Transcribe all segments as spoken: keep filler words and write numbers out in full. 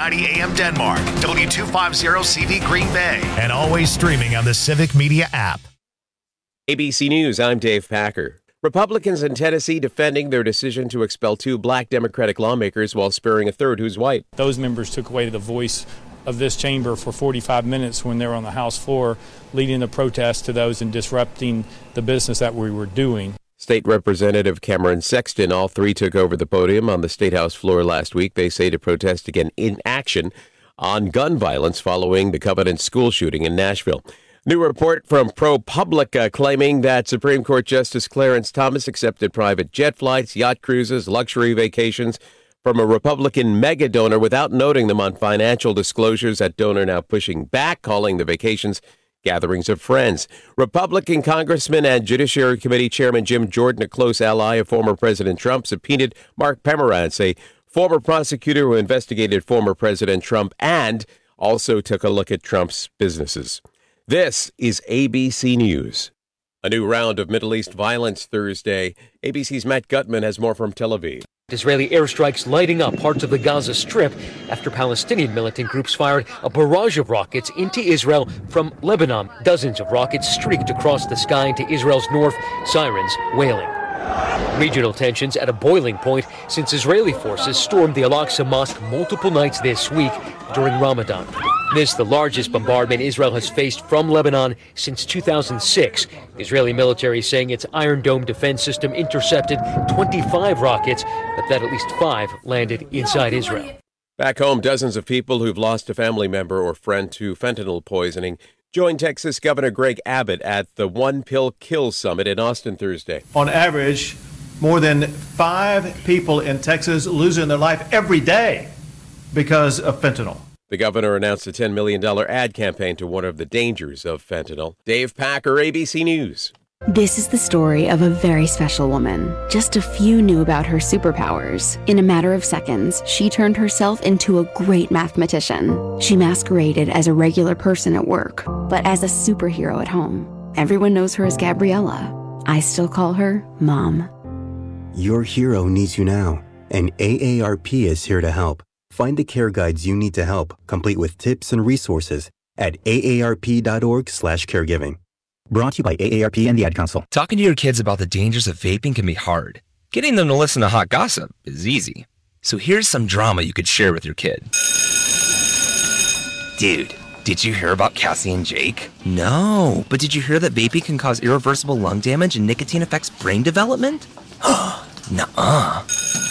ninety A M Denmark, W two fifty C V Green Bay, and always streaming on the Civic Media app. A B C News, I'm Dave Packer. Republicans in Tennessee defending their decision to expel two black Democratic lawmakers while sparing a third who's white. Those members took away the voice of this chamber for forty-five minutes when they were on the House floor, leading the protest to those and disrupting the business that we were doing. State Representative Cameron Sexton, all three took over the podium on the State House floor last week. They say to protest again in action on gun violence following the Covenant school shooting in Nashville. New report from ProPublica claiming that Supreme Court Justice Clarence Thomas accepted private jet flights, yacht cruises, luxury vacations from a Republican mega donor without noting them on financial disclosures. That donor now pushing back, calling the vacations gatherings of friends. Republican Congressman and Judiciary Committee Chairman Jim Jordan, a close ally of former President Trump, subpoenaed Mark Pomerantz, a former prosecutor who investigated former President Trump and also took a look at Trump's businesses. This is A B C News. A new round of Middle East violence Thursday. A B C's Matt Gutman has more from Tel Aviv. Israeli airstrikes lighting up parts of the Gaza Strip after Palestinian militant groups fired a barrage of rockets into Israel from Lebanon. Dozens of rockets streaked across the sky into Israel's north, sirens wailing. Regional tensions at a boiling point since Israeli forces stormed the Al-Aqsa Mosque multiple nights this week during Ramadan. This the largest bombardment Israel has faced from Lebanon since two thousand six. The Israeli military saying its Iron Dome defense system intercepted twenty-five rockets, but that at least five landed inside Israel. Back home, dozens of people who've lost a family member or friend to fentanyl poisoning joined Texas Governor Greg Abbott at the One Pill Kill Summit in Austin Thursday. On average, more than five people in Texas losing their life every day because of fentanyl. The governor announced a ten million dollars ad campaign to warn of the dangers of fentanyl. Dave Packer, A B C News. This is the story of a very special woman. Just a few knew about her superpowers. In a matter of seconds, she turned herself into a great mathematician. She masqueraded as a regular person at work, but as a superhero at home. Everyone knows her as Gabriella. I still call her Mom. Your hero needs you now, and A A R P is here to help. Find the care guides you need to help, complete with tips and resources at aarp.org slash caregiving. Brought to you by A A R P and the Ad Council. Talking to your kids about the dangers of vaping can be hard. Getting them to listen to hot gossip is easy. So here's some drama you could share with your kid. Dude, did you hear about Cassie and Jake? No, but did you hear that vaping can cause irreversible lung damage and nicotine affects brain development? Nuh-uh.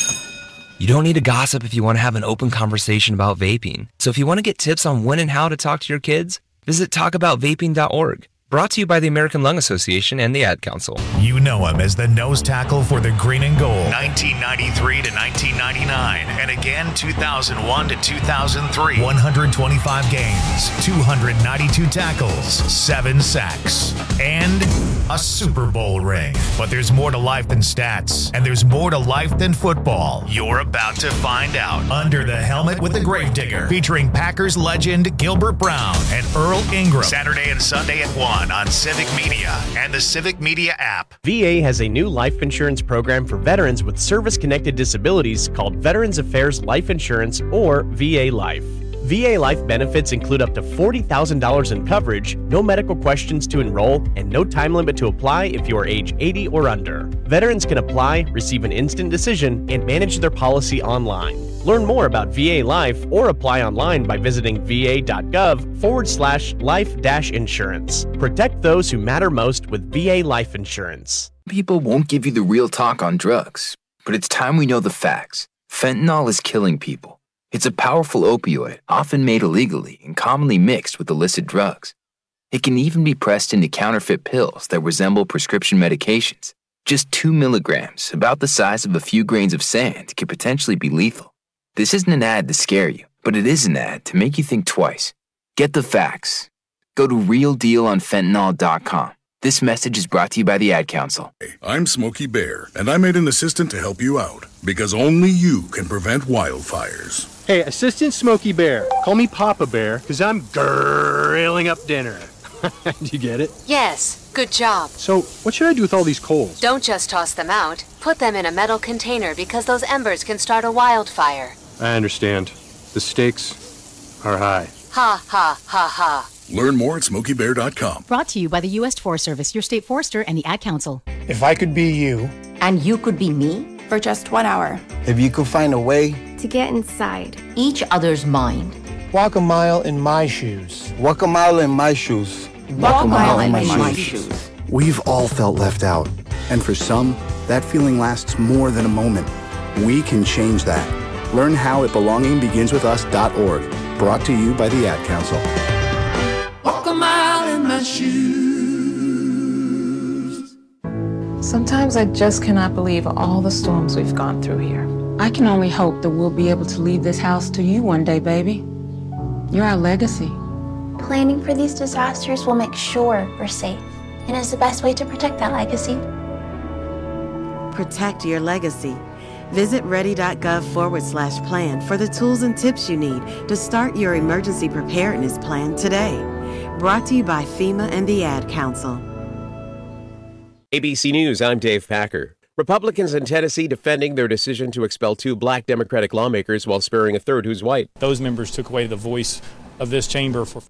You don't need to gossip if you want to have an open conversation about vaping. So if you want to get tips on when and how to talk to your kids, visit talk about vaping dot org. Brought to you by the American Lung Association and the Ad Council. You know him as the nose tackle for the Green and Gold, nineteen ninety-three to nineteen ninety-nine, and again two thousand one to two thousand three. one hundred twenty-five games, two hundred ninety-two tackles, seven sacks, and a Super Bowl ring. But there's more to life than stats, and there's more to life than football. You're about to find out. Under the Helmet with the Gravedigger, featuring Packers legend Gilbert Brown and Earl Ingram. Saturday and Sunday at one on Civic Media and the Civic Media app. V A has a new life insurance program for veterans with service-connected disabilities called Veterans Affairs Life Insurance, or V A Life. V A Life benefits include up to forty thousand dollars in coverage, no medical questions to enroll, and no time limit to apply if you are age eighty or under. Veterans can apply, receive an instant decision, and manage their policy online. Learn more about V A Life or apply online by visiting va.gov forward slash life dash insurance. Protect those who matter most with V A Life Insurance. People won't give you the real talk on drugs, but it's time we know the facts. Fentanyl is killing people. It's a powerful opioid, often made illegally and commonly mixed with illicit drugs. It can even be pressed into counterfeit pills that resemble prescription medications. Just two milligrams, about the size of a few grains of sand, could potentially be lethal. This isn't an ad to scare you, but it is an ad to make you think twice. Get the facts. Go to real deal on fentanyl dot com. This message is brought to you by the Ad Council. I'm Smokey Bear, and I made an assistant to help you out, because only you can prevent wildfires. Hey, Assistant Smokey Bear, call me Papa Bear, because I'm grilling up dinner. Do you get it? Yes, good job. So, what should I do with all these coals? Don't just toss them out. Put them in a metal container because those embers can start a wildfire. I understand. The stakes are high. Ha, ha, ha, ha. Learn more at smokey bear dot com. Brought to you by the U S Forest Service, your state forester, and the Ad Council. If I could be you. And you could be me? For just one hour. If you could find a way. To get inside. Each other's mind. Walk a mile in my shoes. Walk a mile in my shoes. Walk, Walk a mile, mile in, in my, my shoes. shoes. We've all felt left out. And for some, that feeling lasts more than a moment. We can change that. Learn how at belonging begins with us dot org. Brought to you by the Ad Council. Walk a mile in my shoes. Sometimes I just cannot believe all the storms we've gone through here. I can only hope that we'll be able to leave this house to you one day, baby. You're our legacy. Planning for these disasters will make sure we're safe, and is the best way to protect that legacy. Protect your legacy. Visit ready.gov forward slash plan for the tools and tips you need to start your emergency preparedness plan today. Brought to you by FEMA and the Ad Council. A B C News, I'm Dave Packer. Republicans in Tennessee defending their decision to expel two black Democratic lawmakers while sparing a third who's white. Those members took away the voice of this chamber for...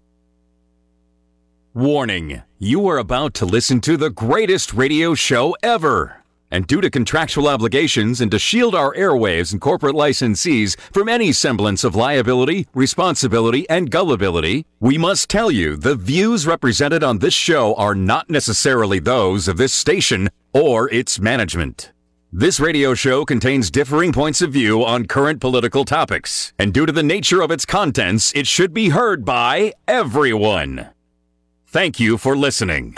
Warning, you are about to listen to the greatest radio show ever. And due to contractual obligations and to shield our airwaves and corporate licensees from any semblance of liability, responsibility, and gullibility, we must tell you the views represented on this show are not necessarily those of this station or its management. This radio show contains differing points of view on current political topics, and due to the nature of its contents, it should be heard by everyone. Thank you for listening.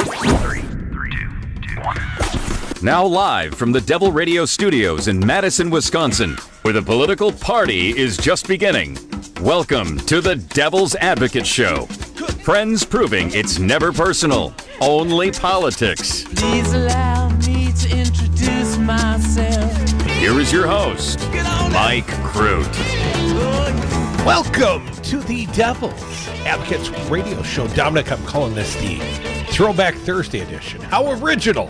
Now live from the Devil Radio Studios in Madison, Wisconsin, where the political party is just beginning. Welcome to the Devil's Advocate Show. Friends proving it's never personal, only politics. Please allow me to introduce myself. Here is your host, Mike Crute. Welcome to the Devil's Advocates Radio Show. Dominic, I'm calling this the Throwback Thursday edition. How original.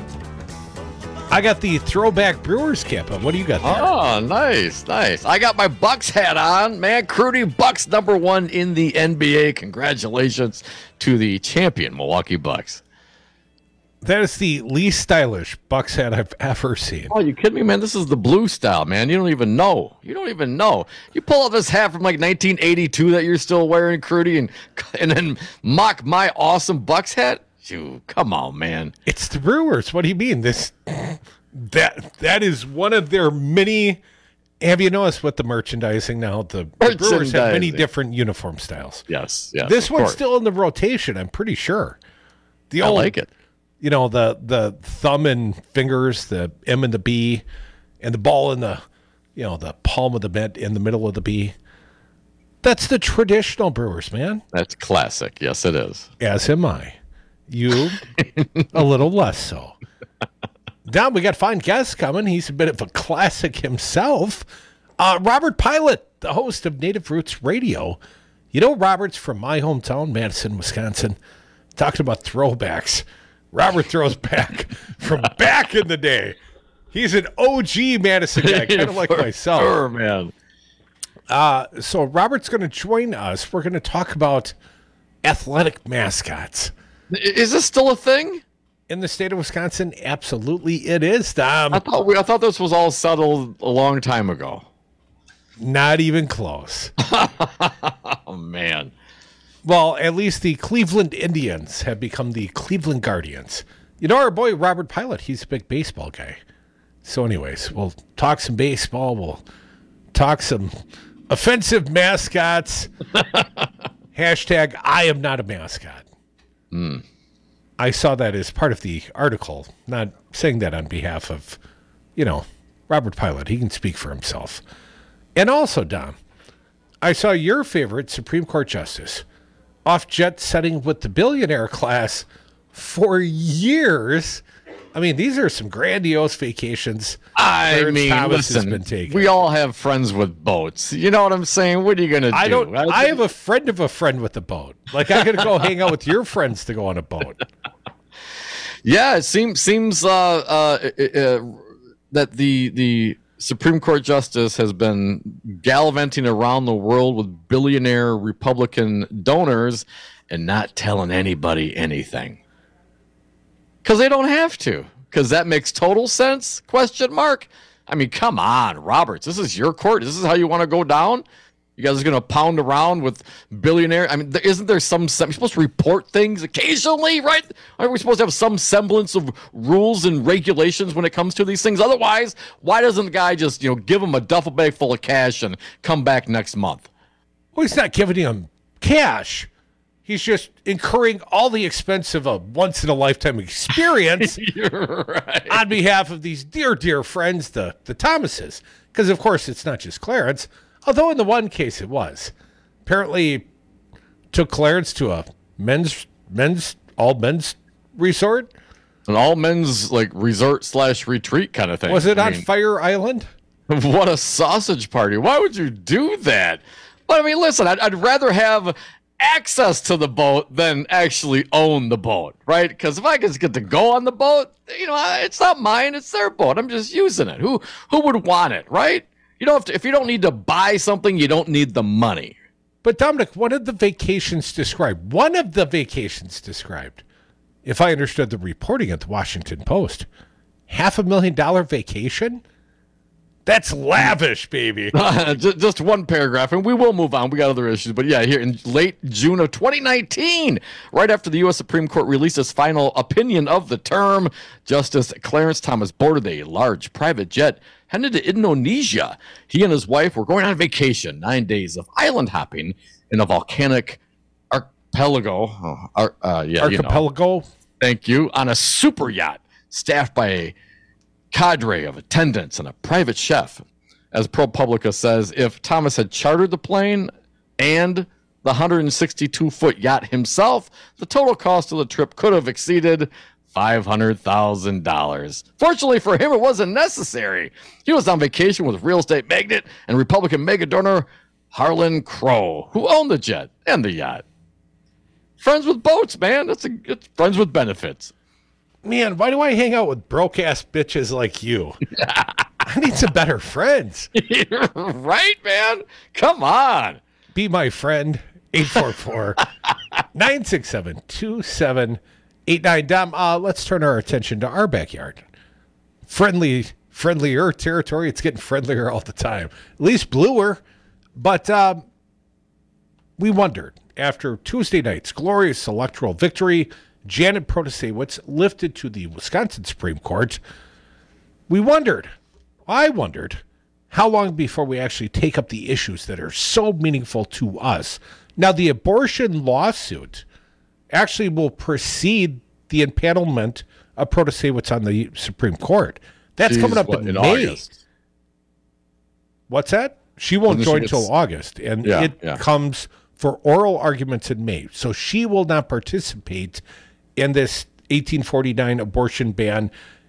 I got the throwback Brewers cap on. What do you got there? Oh, nice, nice. I got my Bucks hat on. Man, Crudy, Bucks number one in the N B A. Congratulations to the champion Milwaukee Bucks. That is the least stylish Bucks hat I've ever seen. Oh, you kidding me, man? This is the blue style, man. You don't even know. You don't even know. You pull out this hat from like nineteen eighty-two that you're still wearing, Crudy, and and then mock my awesome Bucks hat? You, come on, man. It's the Brewers. What do you mean? This that that is one of their many. Have you noticed with the merchandising now? The, the Brewers have many different uniform styles. Yes, yes. This one's course. still in the rotation, I'm pretty sure. The I old, like it. You know, the the thumb and fingers, the M and the B, and the ball in the, you know, the palm of the mitt in the middle of the B. That's the traditional Brewers, man. That's classic. Yes, it is. As am I. You, a little less so. Now we got fine guests coming. He's a bit of a classic himself. Uh, Robert Pilot, the host of Native Roots Radio. You know, Robert's from my hometown, Madison, Wisconsin. Talking about throwbacks. Robert throws back from back in the day. He's an O G Madison guy, kind of like myself. Sure, man. Uh, so Robert's going to join us. We're going to talk about athletic mascots. Is this still a thing in the state of Wisconsin? Absolutely, it is. Um, I thought we, I thought this was all settled a long time ago. Not even close. Oh man. Well, at least the Cleveland Indians have become the Cleveland Guardians. You know our boy Robert Pilot. He's a big baseball guy. So, anyways, we'll talk some baseball. We'll talk some offensive mascots. Hashtag I am not a mascot. Mm. I saw that as part of the article, not saying that on behalf of, you know, Robert Pilot. He can speak for himself. And also, Dom, I saw your favorite Supreme Court Justice off jet setting with the billionaire class for years. I mean, these are some grandiose vacations. I Clarence mean, Thomas listen, has been taken. We all have friends with boats. You know what I'm saying? What are you going to do? I don't. I, I have a friend of a friend with a boat. Like, I got to go hang out with your friends to go on a boat. Yeah, it seems seems uh, uh, uh, that the the Supreme Court justice has been gallivanting around the world with billionaire Republican donors and not telling anybody anything. Because they don't have to. Because that makes total sense? Question mark. I mean, come on, Roberts. This is your court. This is how you want to go down? You guys are going to pound around with billionaire. I mean, there, isn't there some, some, you're supposed to report things occasionally, right? Aren't we supposed to have some semblance of rules and regulations when it comes to these things? Otherwise, why doesn't the guy just, you know, give him a duffel bag full of cash and come back next month? Well, he's not giving him cash. He's just incurring all the expense of a once-in-a-lifetime experience right. on behalf of these dear, dear friends, the, the Thomases. Because, of course, it's not just Clarence. Although in the one case it was. Apparently took Clarence to a men's, men's, all men's resort. An all men's like resort slash retreat kind of thing. Was it I on mean, Fire Island? What a sausage party. Why would you do that? But I mean, listen, I'd, I'd rather have access to the boat than actually own the boat, right? Because if I just get to go on the boat, you know, it's not mine, it's their boat. I'm just using it. Who, who would want it, right? You don't have to, if you don't need to buy something, you don't need the money. But Dominic, one of the vacations described, one of the vacations described, if I understood the reporting at the Washington Post, half a million dollar vacation? That's lavish, baby. just, just one paragraph, and we will move on. We got other issues. But yeah, here in late June of twenty nineteen, right after the U S Supreme Court released its final opinion of the term, Justice Clarence Thomas boarded a large private jet headed to Indonesia. He and his wife were going on vacation, nine days of island hopping in a volcanic archipelago. Oh, ar- uh, yeah, archipelago? You know. Thank you. On a super yacht staffed by a cadre of attendants and a private chef. As ProPublica says, if Thomas had chartered the plane and the one hundred sixty-two foot yacht himself, the total cost of the trip could have exceeded five hundred thousand dollars. Fortunately for him, it wasn't necessary. He was on vacation with real estate magnate and Republican mega donor Harlan Crow, who owned the jet and the yacht. Friends with boats, man. That's a it's friends with benefits. Man, why do I hang out with broke-ass bitches like you? I need some better friends. Right, man? Come on. Be my friend. eight four four, nine six seven, two seven eight nine. Dom, uh, let's turn our attention to our backyard. Friendly, friendlier territory. It's getting friendlier all the time. At least bluer. But um, we wondered, after Tuesday night's glorious electoral victory, Janet Protasewicz lifted to the Wisconsin Supreme Court, we wondered, I wondered, how long before we actually take up the issues that are so meaningful to us. Now, the abortion lawsuit actually will precede the impanelment of Protasewicz on the Supreme Court. That's Jeez, coming up what, in, in May. August. What's that? She won't Doesn't join until August, and yeah, it yeah. comes for oral arguments in May. So she will not participate in this eighteen forty-nine abortion ban,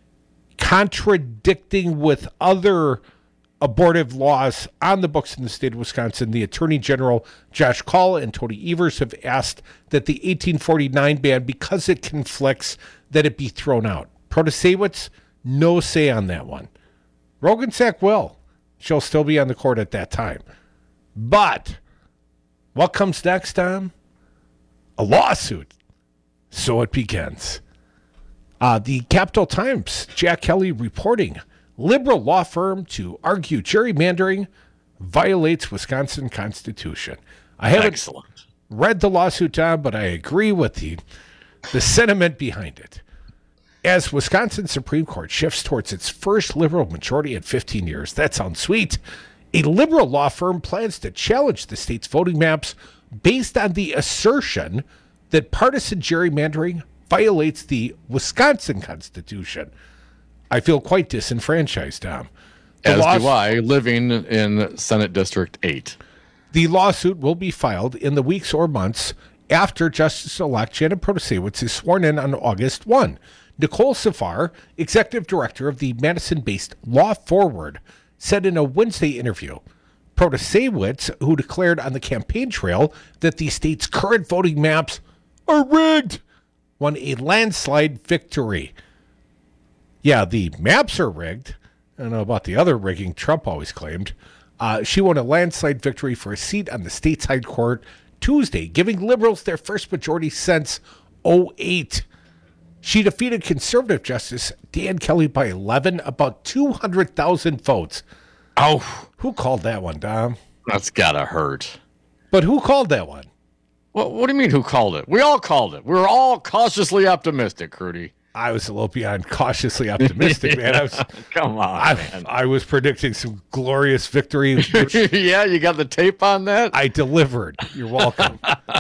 contradicting with other abortive laws on the books in the state of Wisconsin. The Attorney General, Josh Kaul, and Tony Evers have asked that the eighteen forty-nine ban, because it conflicts, that it be thrown out. Protasewicz, no say on that one. Rogensack will. She'll still be on the court at that time. But what comes next, Tom? A lawsuit. So it begins. Uh, the Capital Times, Jack Kelly reporting, liberal law firm to argue gerrymandering violates Wisconsin Constitution. I haven't Excellent. read the lawsuit, Tom, but I agree with the, the sentiment behind it. As Wisconsin Supreme Court shifts towards its first liberal majority in fifteen years, that sounds sweet, a liberal law firm plans to challenge the state's voting maps based on the assertion that partisan gerrymandering violates the Wisconsin Constitution. I feel quite disenfranchised, Tom. The As laws- do I, living in Senate District eight. The lawsuit will be filed in the weeks or months after Justice-elect Janet Protasewicz is sworn in on August first. Nicole Safar, executive director of the Madison-based Law Forward, said in a Wednesday interview, Protasewicz, who declared on the campaign trail that the state's current voting maps are rigged, won a landslide victory. Yeah, the maps are rigged. I don't know about the other rigging Trump always claimed. Uh, she won a landslide victory for a seat on the state's high court Tuesday, giving liberals their first majority since oh eight. She defeated conservative Justice Dan Kelly by eleven, about two hundred thousand votes. Oh. Who called that one, Dom? That's gotta hurt. But who called that one? Well, what do you mean who called it? We all called it. We were all cautiously optimistic, Crudy. I was a little beyond cautiously optimistic, man. I was, Come on, I, man. I was predicting some glorious victory. Which yeah, you got the tape on that? I delivered. You're welcome.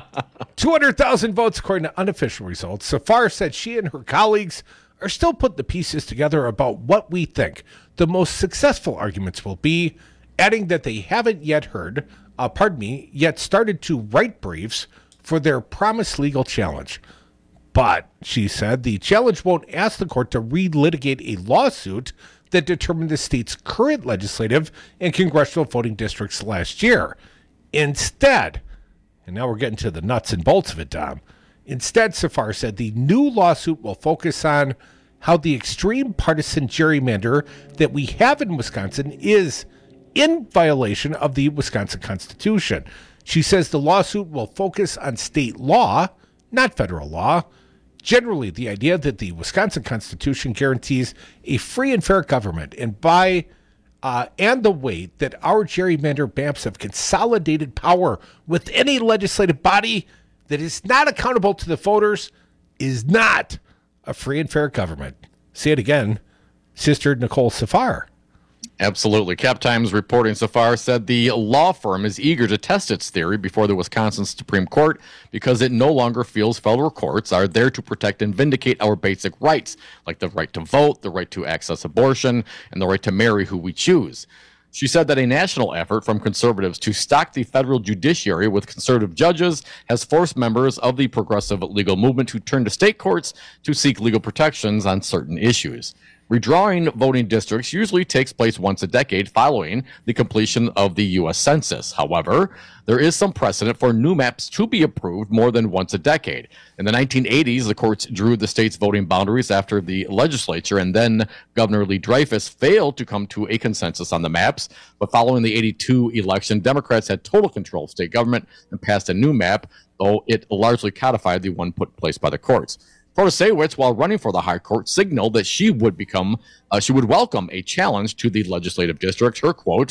two hundred thousand votes according to unofficial results. Safar said she and her colleagues are still putting the pieces together about what we think the most successful arguments will be, adding that they haven't yet heard, uh, pardon me, yet started to write briefs for their promised legal challenge. But, she said, the challenge won't ask the court to relitigate a lawsuit that determined the state's current legislative and congressional voting districts last year. Instead, and now we're getting to the nuts and bolts of it, Dom. Instead, Safar said the new lawsuit will focus on how the extreme partisan gerrymander that we have in Wisconsin is in violation of the Wisconsin Constitution. She says the lawsuit will focus on state law, not federal law. Generally, the idea that the Wisconsin Constitution guarantees a free and fair government, and by uh, and the way that our gerrymander maps have consolidated power with any legislative body that is not accountable to the voters is not a free and fair government. Say it again, Sister Nicole Safar. Absolutely. Cap Times reporting Safar said the law firm is eager to test its theory before the Wisconsin Supreme Court because it no longer feels federal courts are there to protect and vindicate our basic rights, like the right to vote, the right to access abortion, and the right to marry who we choose. She said that a national effort from conservatives to stock the federal judiciary with conservative judges has forced members of the progressive legal movement to turn to state courts to seek legal protections on certain issues. Redrawing voting districts usually takes place once a decade following the completion of the U S Census. However, there is some precedent for new maps to be approved more than once a decade. In the nineteen eighties, the courts drew the state's voting boundaries after the legislature and then Governor Lee Dreyfus failed to come to a consensus on the maps. But following the eighty-two election, Democrats had total control of state government and passed a new map, though it largely codified the one put in place by the courts. Protasiewicz, while running for the High Court, signaled that she would become, uh, she would welcome a challenge to the legislative district. Her quote,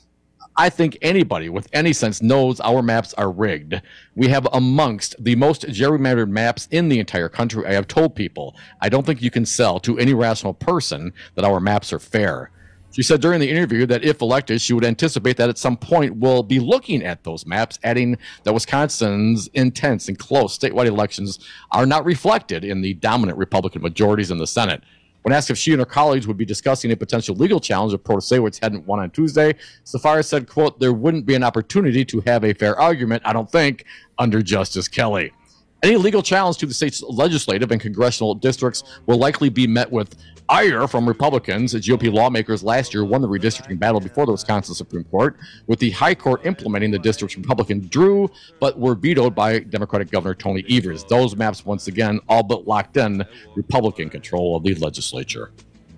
"I think anybody with any sense knows our maps are rigged. We have amongst the most gerrymandered maps in the entire country. I have told people, I don't think you can sell to any rational person that our maps are fair." She said during the interview that if elected, she would anticipate that at some point we'll be looking at those maps, adding that Wisconsin's intense and close statewide elections are not reflected in the dominant Republican majorities in the Senate. When asked if she and her colleagues would be discussing a potential legal challenge if Protasiewicz hadn't won on Tuesday, Safar said, quote, "There wouldn't be an opportunity to have a fair argument, I don't think, under Justice Kelly. Any legal challenge to the state's legislative and congressional districts will likely be met with ire from Republicans. G O P lawmakers last year won the redistricting battle before the Wisconsin Supreme Court, with the High Court implementing the districts Republican drew, but were vetoed by Democratic Governor Tony Evers. Those maps, once again, all but locked in Republican control of the legislature.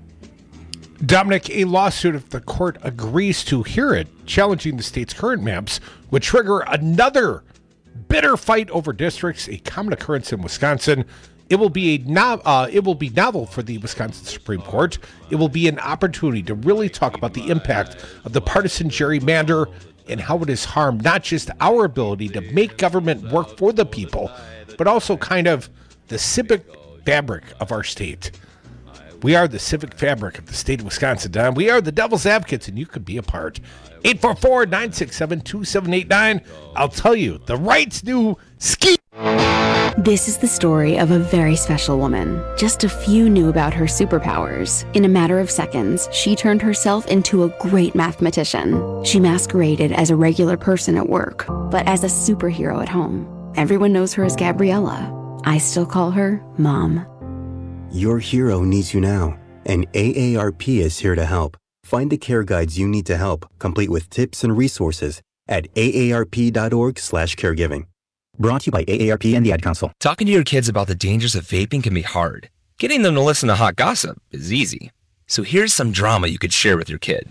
Dominic, a lawsuit, if the court agrees to hear it, challenging the state's current maps, would trigger another bitter fight over districts, a common occurrence in Wisconsin. It will be a no, uh, it will be novel for the Wisconsin Supreme Court. It will be an opportunity to really talk about the impact of the partisan gerrymander and how it has harmed not just our ability to make government work for the people, but also kind of the civic fabric of our state. We are the civic fabric of the state of Wisconsin, Don. We are the devil's advocates, and you could be a part. eight four four, nine six seven, two seven eight nine. I'll tell you, the right's new ski. This is the story of a very special woman. Just a few knew about her superpowers. In a matter of seconds, she turned herself into a great mathematician. She masqueraded as a regular person at work, but as a superhero at home. Everyone knows her as Gabriella. I still call her Mom. Your hero needs you now, and A A R P is here to help. Find the care guides you need to help, complete with tips and resources at A A R P dot org slash caregiving. Brought to you by A A R P and the Ad Council. Talking to your kids about the dangers of vaping can be hard. Getting them to listen to hot gossip is easy. So here's some drama you could share with your kid.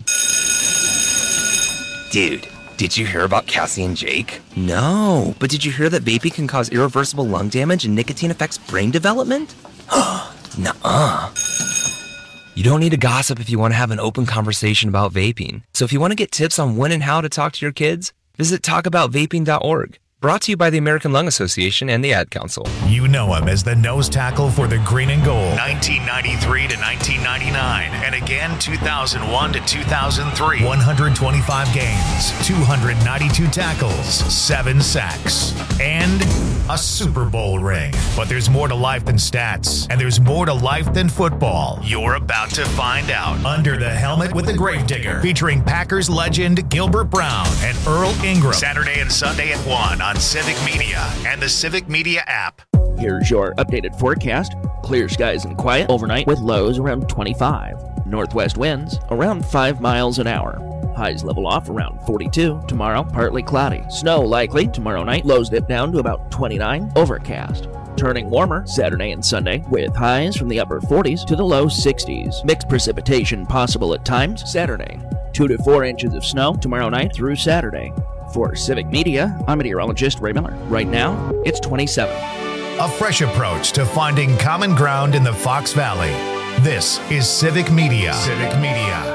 Dude, did you hear about Cassie and Jake? No, but did you hear that vaping can cause irreversible lung damage and nicotine affects brain development? Nuh-uh. You don't need to gossip if you want to have an open conversation about vaping. So if you want to get tips on when and how to talk to your kids, visit talk about vaping dot org. Brought to you by the American Lung Association and the Ad Council. You know him as the nose tackle for the Green and Gold, nineteen ninety-three to nineteen ninety-nine, and again two thousand one to two thousand three. one hundred twenty-five games, two hundred ninety-two tackles, seven sacks, and a Super Bowl ring. But there's more to life than stats, and there's more to life than football. You're about to find out. Under the Helmet with the Gravedigger, featuring Packers legend Gilbert Brown and Earl Ingram. Saturday and Sunday at one on Civic Media and the Civic Media app. Here's your updated forecast. Clear skies and quiet overnight with lows around twenty-five. Northwest winds around five miles an hour. Highs level off around forty-two. Tomorrow, partly cloudy. Snow likely tomorrow night. Lows dip down to about twenty-nine. Overcast. Turning warmer Saturday and Sunday with highs from the upper forties to the low sixties. Mixed precipitation possible at times Saturday. Two to four inches of snow tomorrow night through Saturday. For Civic Media, I'm meteorologist Ray Miller. Right now, it's twenty-seven. A fresh approach to finding common ground in the Fox Valley. This is Civic Media. Civic Media.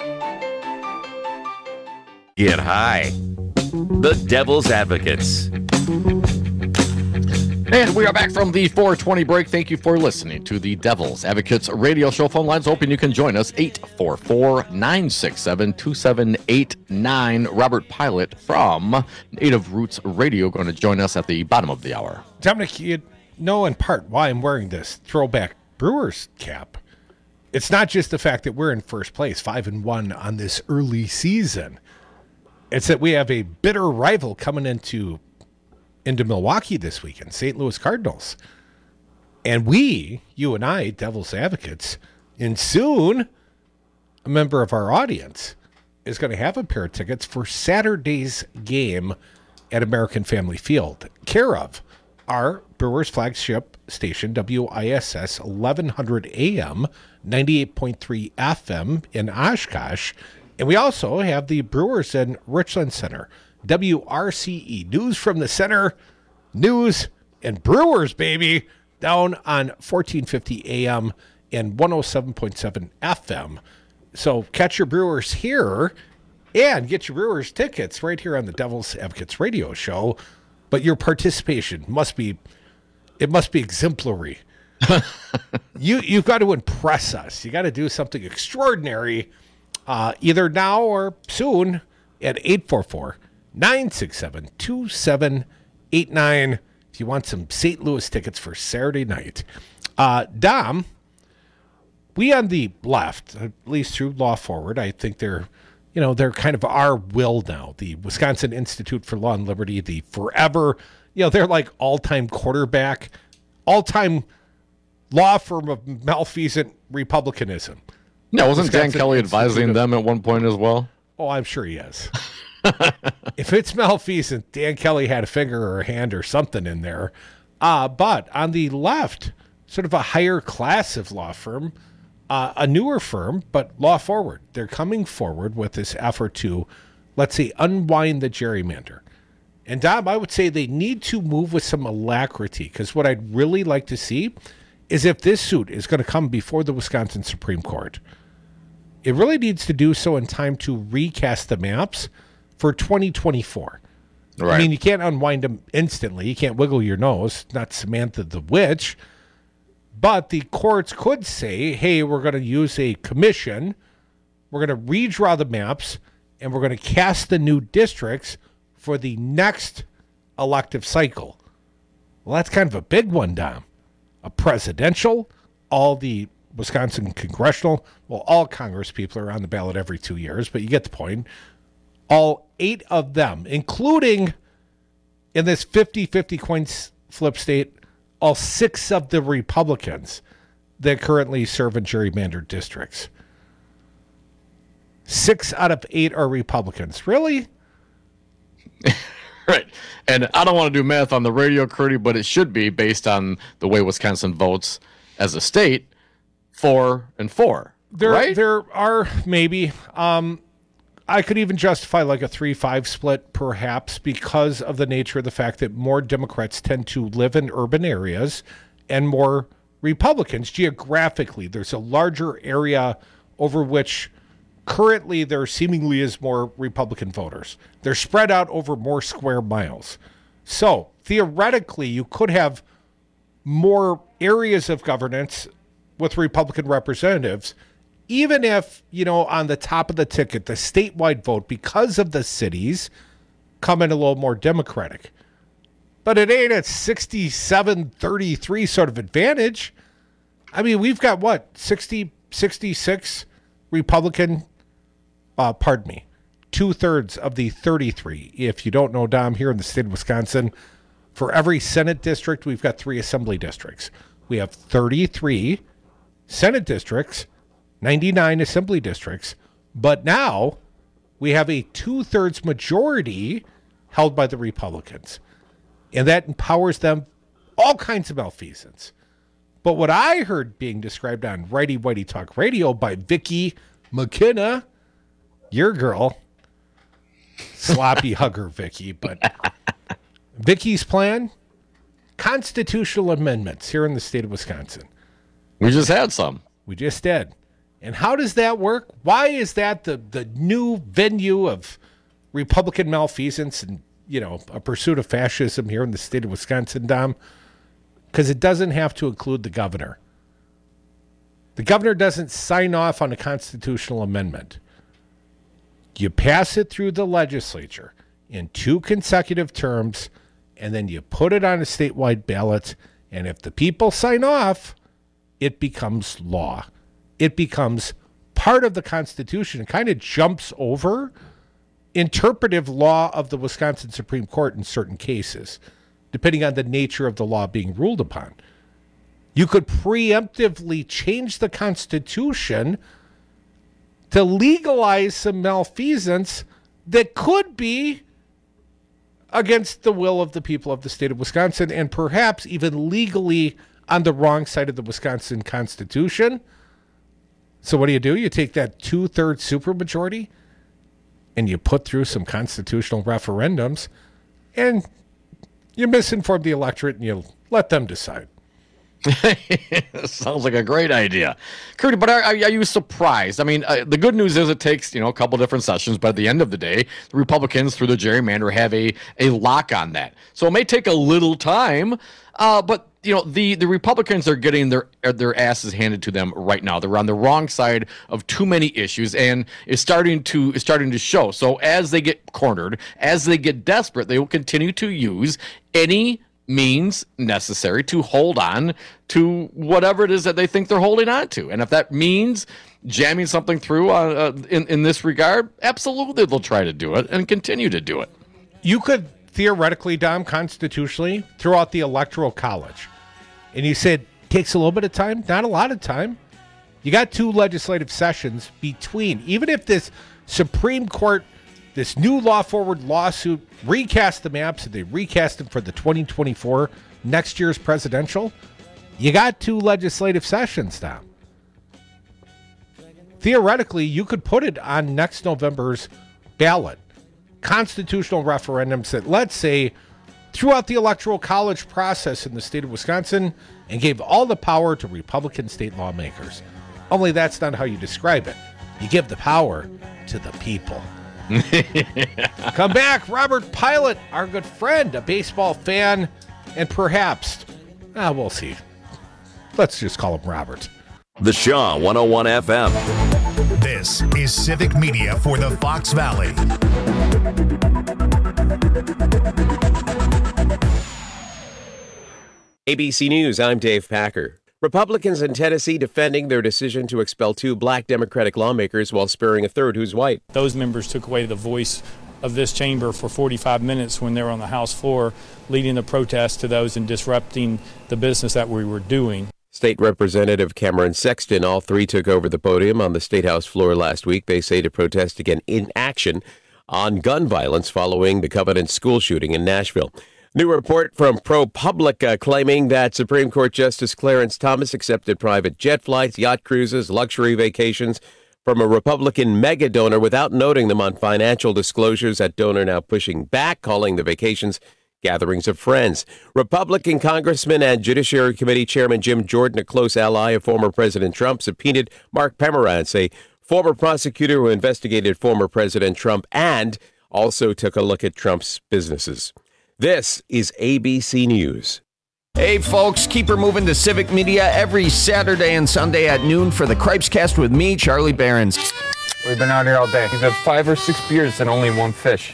Get high. The Devil's Advocates. And we are back from the four twenty break. Thank you for listening to the Devil's Advocates radio show. Phone lines open. You can join us, eight four four, nine six seven, two seven eight nine. Robert Pilot from Native Roots Radio going to join us at the bottom of the hour. Dominic, you know in part why I'm wearing this throwback Brewers cap. It's not just the fact that we're in first place, five and one on this early season. It's that we have a bitter rival coming into into Milwaukee this weekend, Saint Louis Cardinals. And we, you and I, Devil's Advocates, and soon a member of our audience is going to have a pair of tickets for Saturday's game at American Family Field, care of our Brewers flagship station, W I S S eleven hundred A M, ninety-eight point three F M in Oshkosh. And we also have the Brewers in Richland Center, W R C E, News from the Center, News and Brewers, baby, down on fourteen fifty A M and one oh seven point seven F M. So catch your Brewers here and get your Brewers tickets right here on the Devil's Advocates radio show. But your participation must be, it must be exemplary. you, you've got to impress us. You got to do something extraordinary, uh, either now or soon at eight four four, nine six seven, two seven eight nine if you want some Saint Louis tickets for Saturday night. Uh, Dom, we on the left, at least through Law Forward, I think they're, you know, they're kind of our will now. The Wisconsin Institute for Law and Liberty, the forever, you know, they're like all-time quarterback, all-time law firm of malfeasant republicanism. Yeah, wasn't Dan Kelly advising them at one point as well? Oh, I'm sure he is. If it's malfeasant, Dan Kelly had a finger or a hand or something in there. Uh, but on the left, sort of a higher class of law firm, uh, a newer firm, but Law Forward. They're coming forward with this effort to, let's say, unwind the gerrymander. And Dom, I would say they need to move with some alacrity, because what I'd really like to see is if this suit is going to come before the Wisconsin Supreme Court, it really needs to do so in time to recast the maps for twenty twenty-four. Right. I mean, you can't unwind them instantly. You can't wiggle your nose, not Samantha the Witch. But the courts could say, hey, we're going to use a commission. We're going to redraw the maps, and we're going to cast the new districts for the next elective cycle. Well, that's kind of a big one, Dom. A presidential, all the Wisconsin congressional, well, all Congress people are on the ballot every two years, but you get the point. All eight of them, including in this fifty-fifty coin flip state, all six of the Republicans that currently serve in gerrymandered districts. Six out of eight are Republicans. Really? Right. And I don't want to do math on the radio, Curdy, but it should be based on the way Wisconsin votes as a state, four and four. There, right? there are maybe. Um, I could even justify like a three five split, perhaps, because of the nature of the fact that more Democrats tend to live in urban areas and more Republicans geographically. There's a larger area over which currently there seemingly is more Republican voters. They're spread out over more square miles. So theoretically, you could have more areas of governance with Republican representatives, even if, you know, on the top of the ticket, the statewide vote, because of the cities, come in a little more Democratic. But it ain't a sixty-seven thirty-three sort of advantage. I mean, we've got what, sixty, sixty-six Republican, uh, pardon me, two-thirds of the thirty-three. If you don't know, Dom, here in the state of Wisconsin, for every Senate district, we've got three assembly districts. We have thirty-three Senate districts, ninety-nine assembly districts, but now we have a two-thirds majority held by the Republicans, and that empowers them all kinds of malfeasance. But what I heard being described on Righty Whitey Talk Radio by Vicky McKenna, your girl, sloppy hugger Vicky, but Vicky's plan, constitutional amendments here in the state of Wisconsin. We just had some. We just did. And how does that work? Why is that the, the new venue of Republican malfeasance and, you know, a pursuit of fascism here in the state of Wisconsin, Dom? Because it doesn't have to include the governor. The governor doesn't sign off on a constitutional amendment. You pass it through the legislature in two consecutive terms, and then you put it on a statewide ballot, and if the people sign off, it becomes law. It becomes part of the Constitution. It kind of jumps over interpretive law of the Wisconsin Supreme Court in certain cases, depending on the nature of the law being ruled upon. You could preemptively change the Constitution to legalize some malfeasance that could be against the will of the people of the state of Wisconsin, and perhaps even legally on the wrong side of the Wisconsin Constitution. So what do you do? You take that two-thirds supermajority and you put through some constitutional referendums, and you misinform the electorate and you let them decide. Sounds like a great idea, Curdy. But are, are you surprised? I mean, uh, the good news is it takes, you know, a couple different sessions, but at the end of the day, the Republicans through the gerrymander have a a lock on that. So it may take a little time, uh, but you know, the the Republicans are getting their their asses handed to them right now. They're on the wrong side of too many issues, and it's starting to it's starting to show. So as they get cornered, as they get desperate, they will continue to use any means necessary to hold on to whatever it is that they think they're holding on to. And if that means jamming something through uh, uh, in, in this regard, absolutely they'll try to do it and continue to do it. You could theoretically, Dom, constitutionally, throw out the Electoral College. And you said, takes a little bit of time, not a lot of time. You got two legislative sessions between, even if this Supreme Court, this new law forward lawsuit recast the maps and they recast them for the twenty twenty-four next year's presidential, you got two legislative sessions now. Theoretically, you could put it on next November's ballot. Constitutional referendums that, let's say, threw out the Electoral College process in the state of Wisconsin and gave all the power to Republican state lawmakers. Only that's not how you describe it. You give the power to the people. Come back, Robert Pilot, our good friend, a baseball fan, and perhaps, ah, we'll see. Let's just call him Robert. The Shaw one oh one F M. This is Civic Media for the Fox Valley. A B C News, I'm Dave Packer. Republicans in Tennessee defending their decision to expel two black Democratic lawmakers while sparing a third who's white. Those members took away the voice of this chamber for forty-five minutes when they were on the House floor, leading the protest to those and disrupting the business that we were doing. State Representative Cameron Sexton, all three took over the podium on the State House floor last week. They say to protest again inaction on gun violence following the Covenant school shooting in Nashville. New report from ProPublica claiming that Supreme Court Justice Clarence Thomas accepted private jet flights, yacht cruises, luxury vacations from a Republican mega donor without noting them on financial disclosures. That donor now pushing back, calling the vacations gatherings of friends. Republican Congressman and Judiciary Committee Chairman Jim Jordan, a close ally of former President Trump, subpoenaed Mark Pomerantz, a former prosecutor who investigated former President Trump and also took a look at Trump's businesses. This is A B C News. Hey folks, keep her moving to Civic Media every Saturday and Sunday at noon for the Cripescast with me, Charlie Behrens. We've been out here all day. We've had five or six beers and only one fish.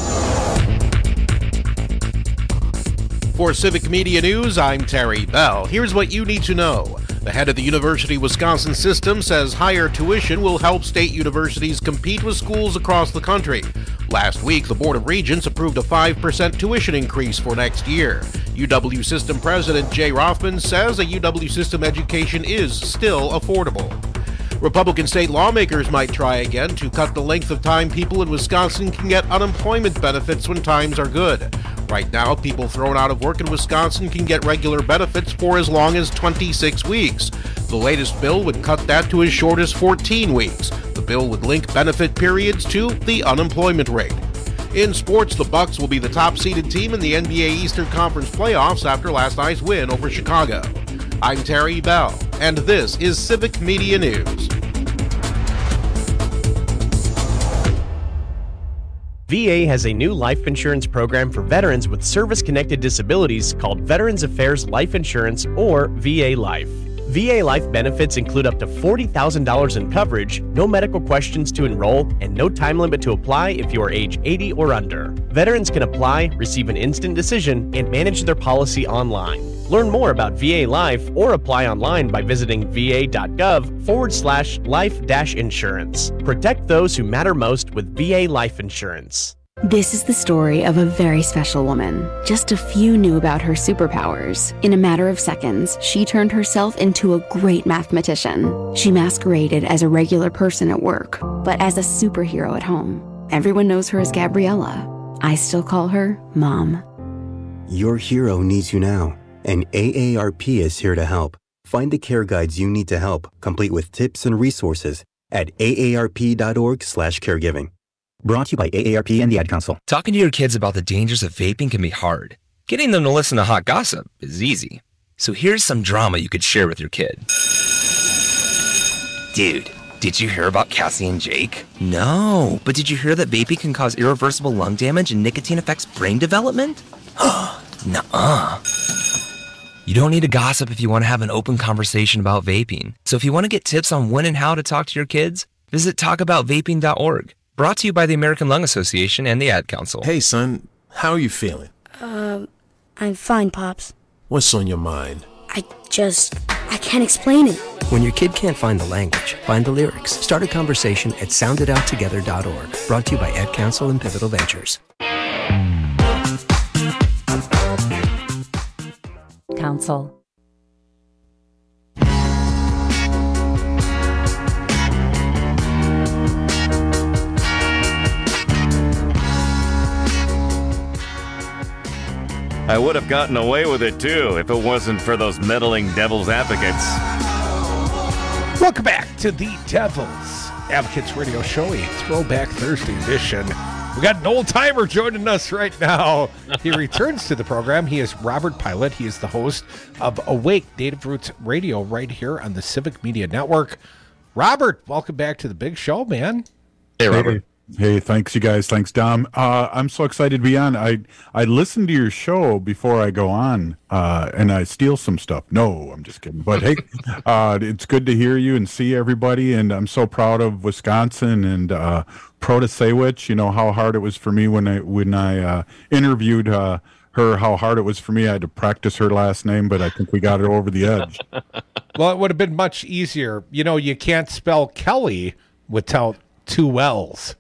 For Civic Media News, I'm Terry Bell. Here's what you need to know. The head of the University of Wisconsin system says higher tuition will help state universities compete with schools across the country. Last week, the Board of Regents approved a five percent tuition increase for next year. U W System President Jay Rothman says a U W System education is still affordable. Republican state lawmakers might try again to cut the length of time people in Wisconsin can get unemployment benefits when times are good. Right now, people thrown out of work in Wisconsin can get regular benefits for as long as twenty-six weeks. The latest bill would cut that to as short as fourteen weeks. The bill would link benefit periods to the unemployment rate. In sports, the Bucks will be the top-seeded team in the N B A Eastern Conference playoffs after last night's win over Chicago. I'm Terry Bell, and this is Civic Media News. V A has a new life insurance program for veterans with service-connected disabilities called Veterans Affairs Life Insurance, or V A Life. V A Life benefits include up to forty thousand dollars in coverage, no medical questions to enroll, and no time limit to apply if you are age eighty or under. Veterans can apply, receive an instant decision, and manage their policy online. Learn more about V A Life or apply online by visiting va.gov forward slash life dash insurance. Protect those who matter most with V A Life Insurance. This is the story of a very special woman. Just a few knew about her superpowers. In a matter of seconds, she turned herself into a great mathematician. She masqueraded as a regular person at work, but as a superhero at home. Everyone knows her as Gabriella. I still call her Mom. Your hero needs you now, and A A R P is here to help. Find the care guides you need to help, complete with tips and resources at aarp.org slash caregiving. Brought to you by A A R P and the Ad Council. Talking to your kids about the dangers of vaping can be hard. Getting them to listen to hot gossip is easy. So here's some drama you could share with your kid. Dude, did you hear about Cassie and Jake? No, but did you hear that vaping can cause irreversible lung damage and nicotine affects brain development? Nuh-uh. You don't need to gossip if you want to have an open conversation about vaping. So if you want to get tips on when and how to talk to your kids, visit talk about vaping dot org. Brought to you by the American Lung Association and the Ad Council. Hey, son, how are you feeling? Um, I'm fine, Pops. What's on your mind? I just, I can't explain it. When your kid can't find the language, find the lyrics. Start a conversation at sound it out together dot org. Brought to you by Ad Council and Pivotal Ventures. Council. I would have gotten away with it, too, if it wasn't for those meddling devil's advocates. Welcome back to the Devil's Advocates Radio Show, a Throwback Thursday edition. We got an old-timer joining us right now. He returns to the program. He is Robert Pilot. He is the host of Awake Native Roots Radio right here on the Civic Media Network. Robert, welcome back to the big show, man. Hey, Robert. Hey. Hey, thanks, you guys. Thanks, Dom. Uh, I'm so excited to be on. I I listen to your show before I go on, uh, and I steal some stuff. No, I'm just kidding. But hey, uh, it's good to hear you and see everybody, and I'm so proud of Wisconsin and uh, Protasewicz. You know how hard it was for me when I when I uh, interviewed uh, her. How hard it was for me. I had to practice her last name, but I think we got it over the edge. Well, it would have been much easier. You know, you can't spell Kelly without two L's.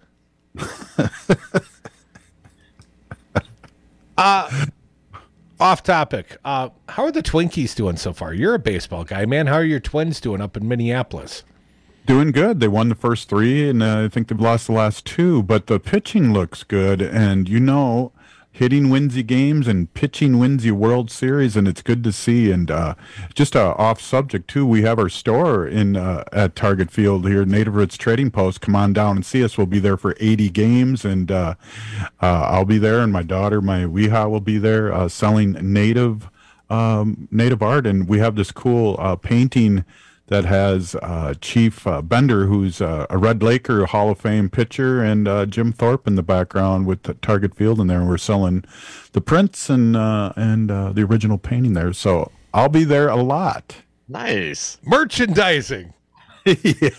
uh, off topic. Uh, how are the Twinkies doing so far? You're a baseball guy, man. How are your Twins doing up in Minneapolis? Doing good. They won the first three, and uh, I think they've lost the last two. But the pitching looks good, and you know, hitting wins you games and pitching wins you World Series, and it's good to see. And uh, just uh, off subject too, we have our store in uh, at Target Field here, Native Roots Trading Post. Come on down and see us. We'll be there for eighty games, and uh, uh, I'll be there, and my daughter, my Weeha, will be there uh, selling native um, native art, and we have this cool uh, painting that has uh, Chief uh, Bender, who's uh, a Red Laker Hall of Fame pitcher, and uh, Jim Thorpe in the background with the Target Field in there. And we're selling the prints and uh, and uh, the original painting there. So I'll be there a lot. Nice. Merchandising. Yeah.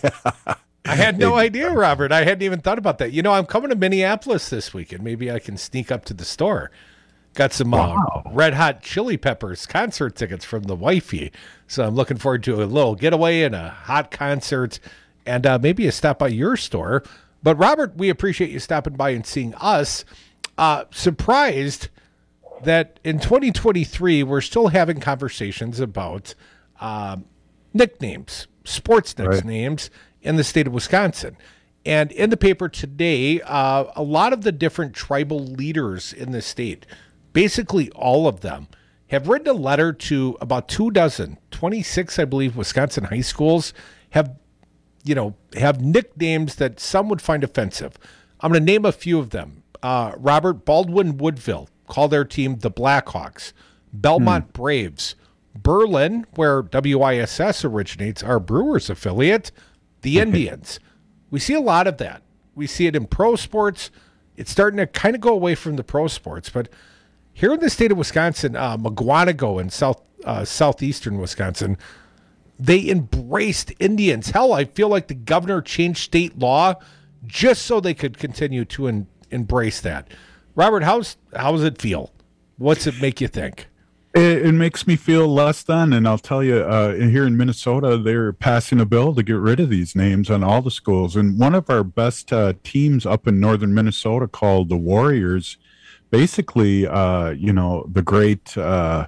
I had no idea, Robert. I hadn't even thought about that. You know, I'm coming to Minneapolis this weekend. Maybe I can sneak up to the store. Got some uh, Wow. Red Hot Chili Peppers concert tickets from the wifey. So I'm looking forward to a little getaway and a hot concert and uh, maybe a stop by your store. But Robert, we appreciate you stopping by and seeing us. Uh, surprised that in twenty twenty-three, we're still having conversations about um, nicknames, sports nicknames in the state of Wisconsin. And in the paper today, uh, a lot of the different tribal leaders in the state, basically all of them, have written a letter to about two dozen, twenty-six, I believe, Wisconsin high schools have, you know, have nicknames that some would find offensive. I'm going to name a few of them. Uh, Robert, Baldwin Woodville, call their team the Blackhawks. Belmont hmm. Braves. Berlin, where W I S S originates, our Brewers affiliate, the Indians. We see a lot of that. We see it in pro sports. It's starting to kind of go away from the pro sports, but here in the state of Wisconsin, uh, McGuanago in south uh, southeastern Wisconsin, they embraced Indians. Hell, I feel like the governor changed state law just so they could continue to en- embrace that. Robert, how's how does it feel? What's it make you think? It, it makes me feel less than, and I'll tell you, uh, here in Minnesota, they're passing a bill to get rid of these names on all the schools. And one of our best uh, teams up in northern Minnesota, called the Warriors, basically, uh, you know, the great, uh,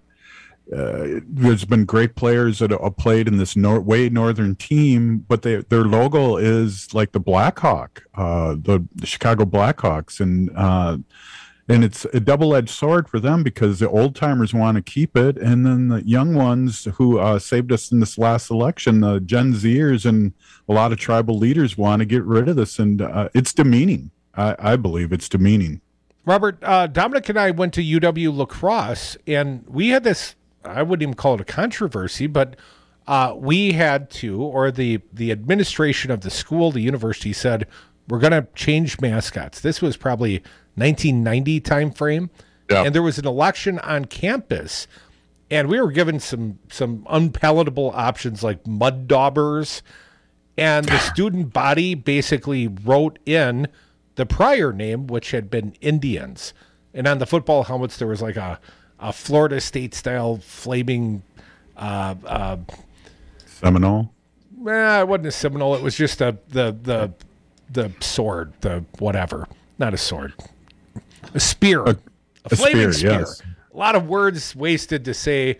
uh, there's been great players that have played in this nor- way northern team, but they, their logo is like the Blackhawk, uh, the, the Chicago Blackhawks. And, uh, and it's a double-edged sword for them because the old timers want to keep it. And then the young ones who uh, saved us in this last election, the Gen Zers and a lot of tribal leaders want to get rid of this. And uh, it's demeaning. I, I believe it's demeaning. Robert, uh, Dominic and I went to U W La Crosse, and we had this, I wouldn't even call it a controversy, but uh, we had to, or the, the administration of the school, the university said, we're going to change mascots. This was probably nineteen ninety time frame. Yeah. And there was an election on campus, and we were given some, some unpalatable options like mud daubers, and the student body basically wrote in the prior name, which had been Indians. And on the football helmets, there was like a, a Florida State-style flaming... Uh, uh, Seminole? Eh, it wasn't a Seminole. It was just a, the the the sword, the whatever. Not a sword. A spear. A, a flaming spear, spear. Yes. A lot of words wasted to say...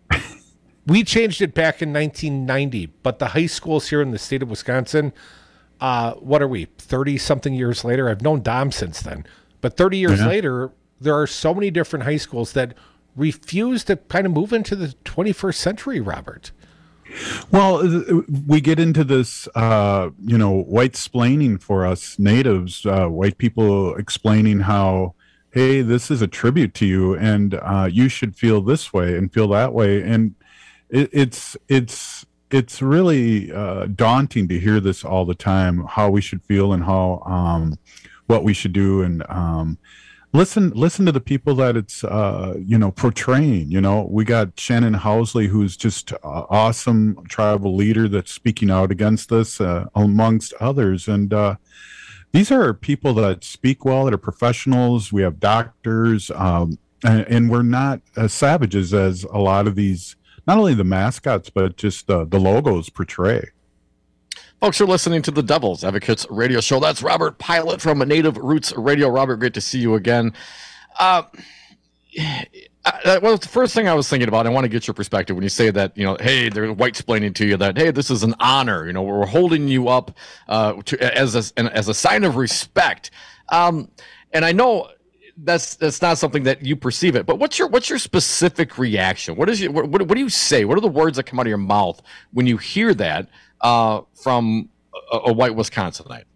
We changed it back in nineteen ninety, but the high schools here in the state of Wisconsin... Uh, what are we, thirty-something years later? I've known Dom since then. But thirty years yeah. later, there are so many different high schools that refuse to kind of move into the twenty-first century, Robert. Well, we get into this, uh, you know, white-splaining for us natives, uh, white people explaining how, hey, this is a tribute to you, and uh, you should feel this way and feel that way. And it, it's it's... It's really uh, daunting to hear this all the time, how we should feel and how um, what we should do. And um, listen listen to the people that it's, uh, you know, portraying. You know, we got Shannon Housley, who's just an awesome tribal leader that's speaking out against this, uh, amongst others. And uh, these are people that speak well, that are professionals. We have doctors, um, and, and we're not as savages as a lot of these, not only the mascots, but just uh, the logos portray. Folks are listening to the Devil's Advocates radio show. That's Robert Pilot from Native Roots Radio. Robert, great to see you again. Uh, well, the first thing I was thinking about, I want to get your perspective when you say that, you know, hey, they're white-splaining to you that, hey, this is an honor. You know, we're holding you up uh, to, as, a, as a sign of respect. Um, and I know that's that's not something that you perceive it. But what's your what's your specific reaction? What is your what, what, what do you say? What are the words that come out of your mouth when you hear that uh, from a, a white Wisconsinite?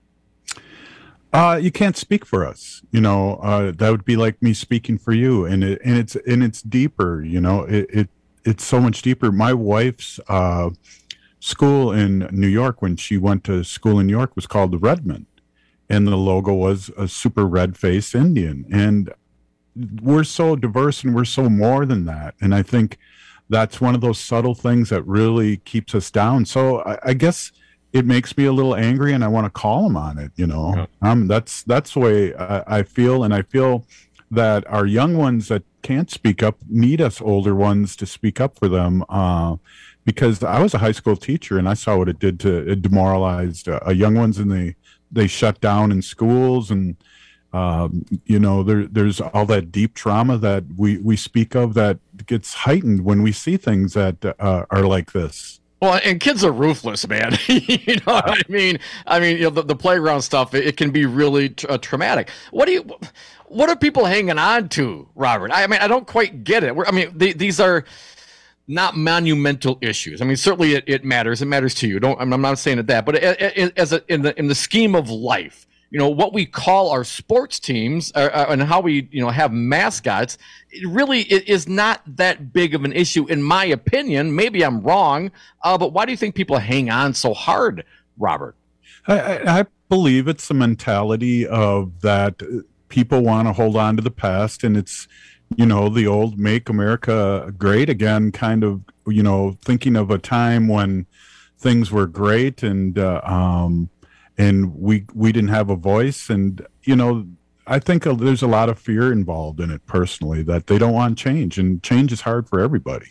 Uh, you can't speak for us, you know. Uh, that would be like me speaking for you, and it, and it's and it's deeper, you know. It, it it's so much deeper. My wife's uh, school in New York, when she went to school in New York, was called the Redmond, and the logo was a super red-faced Indian. And we're so diverse, and we're so more than that. And I think that's one of those subtle things that really keeps us down. So I, I guess it makes me a little angry, and I want to call them on it. You know, yeah. um, that's that's the way I, I feel, and I feel that our young ones that can't speak up need us older ones to speak up for them. Uh, because I was a high school teacher, and I saw what it did to it demoralized uh, young ones, and they they shut down in schools, and um, you know, there there's all that deep trauma that we we speak of that gets heightened when we see things that uh, are like this. Well, and kids are ruthless, man. You know what I mean? I mean, you know, the, the playground stuff, it, it can be really tra- uh, traumatic. What do you, what are people hanging on to, Robert? I mean, I don't quite get it. We're, I mean, they, these are not monumental issues. I mean, certainly it, it matters. It matters to you. Don't, I'm, I'm not saying it that, but it, it, as a, in the in the scheme of life, you know, what we call our sports teams uh, uh, and how we, you know, have mascots, it really it is not that big of an issue, in my opinion. Maybe I'm wrong, uh, but why do you think people hang on so hard, Robert? I, I, I believe it's the mentality of that people want to hold on to the past, and it's, you know, the old "Make America Great Again" kind of, you know, thinking of a time when things were great, and uh, um, and we we didn't have a voice, and you know, I think there's a lot of fear involved in it personally, that they don't want change, and change is hard for everybody.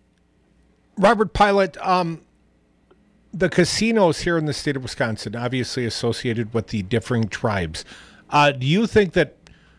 Robert Pilot, um, the casinos here in the state of Wisconsin, obviously associated with the differing tribes. Uh, do you think that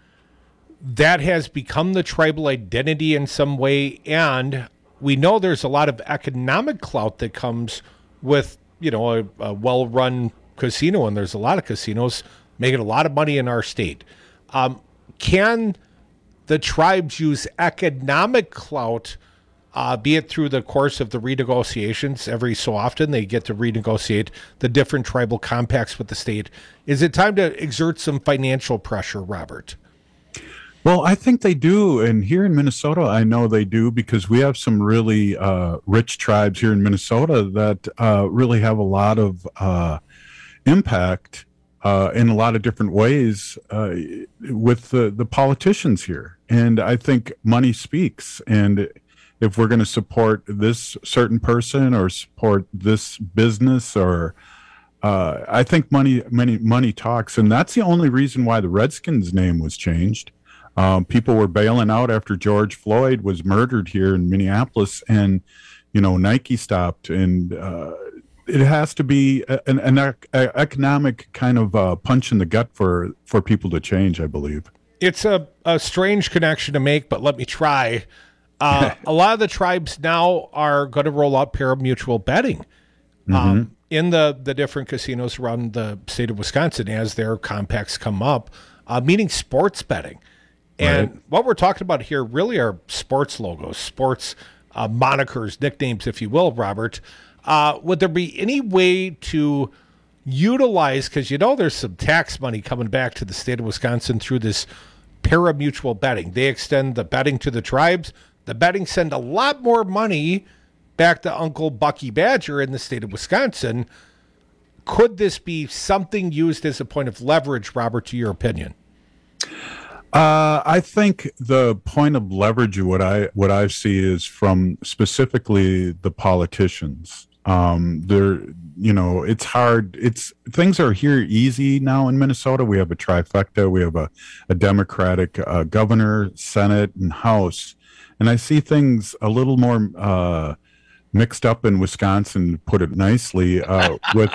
that has become the tribal identity in some way? And we know there's a lot of economic clout that comes with, you know, a, a well-run casino, and there's a lot of casinos making a lot of money in our state. Um, can the tribes use economic clout, uh, be it through the course of the renegotiations? Every so often they get to renegotiate the different tribal compacts with the state. Is it time to exert some financial pressure, Robert? Well, I think they do. And here in Minnesota, I know they do, because we have some really uh, rich tribes here in Minnesota that uh, really have a lot of uh, impact uh, in a lot of different ways uh, with the, the politicians here. And I think money speaks. And if we're going to support this certain person or support this business, or uh, I think money, money, money talks. And that's the only reason why the Redskins name was changed. Um, people were bailing out after George Floyd was murdered here in Minneapolis, and, you know, Nike stopped, and uh, it has to be an, an ec- economic kind of uh, punch in the gut for, for people to change, I believe. It's a, a strange connection to make, but let me try. Uh, a lot of the tribes now are going to roll out pari-mutuel betting um, mm-hmm. in the, the different casinos around the state of Wisconsin as their compacts come up, uh, meaning sports betting. And right. What we're talking about here really are sports logos, sports uh, monikers, nicknames, if you will, Robert. Uh, would there be any way to utilize, because you know there's some tax money coming back to the state of Wisconsin through this pari-mutuel betting. They extend the betting to the tribes. The betting send a lot more money back to Uncle Bucky Badger in the state of Wisconsin. Could this be something used as a point of leverage, Robert, to your opinion? Uh, I think the point of leverage, what I what I see, is from specifically the politicians. Um, they're, you know, it's hard. It's things are here easy now in Minnesota. We have a trifecta. We have a, a Democratic uh, governor, Senate, and House, and I see things a little more uh, mixed up in Wisconsin, to put it nicely. Uh, with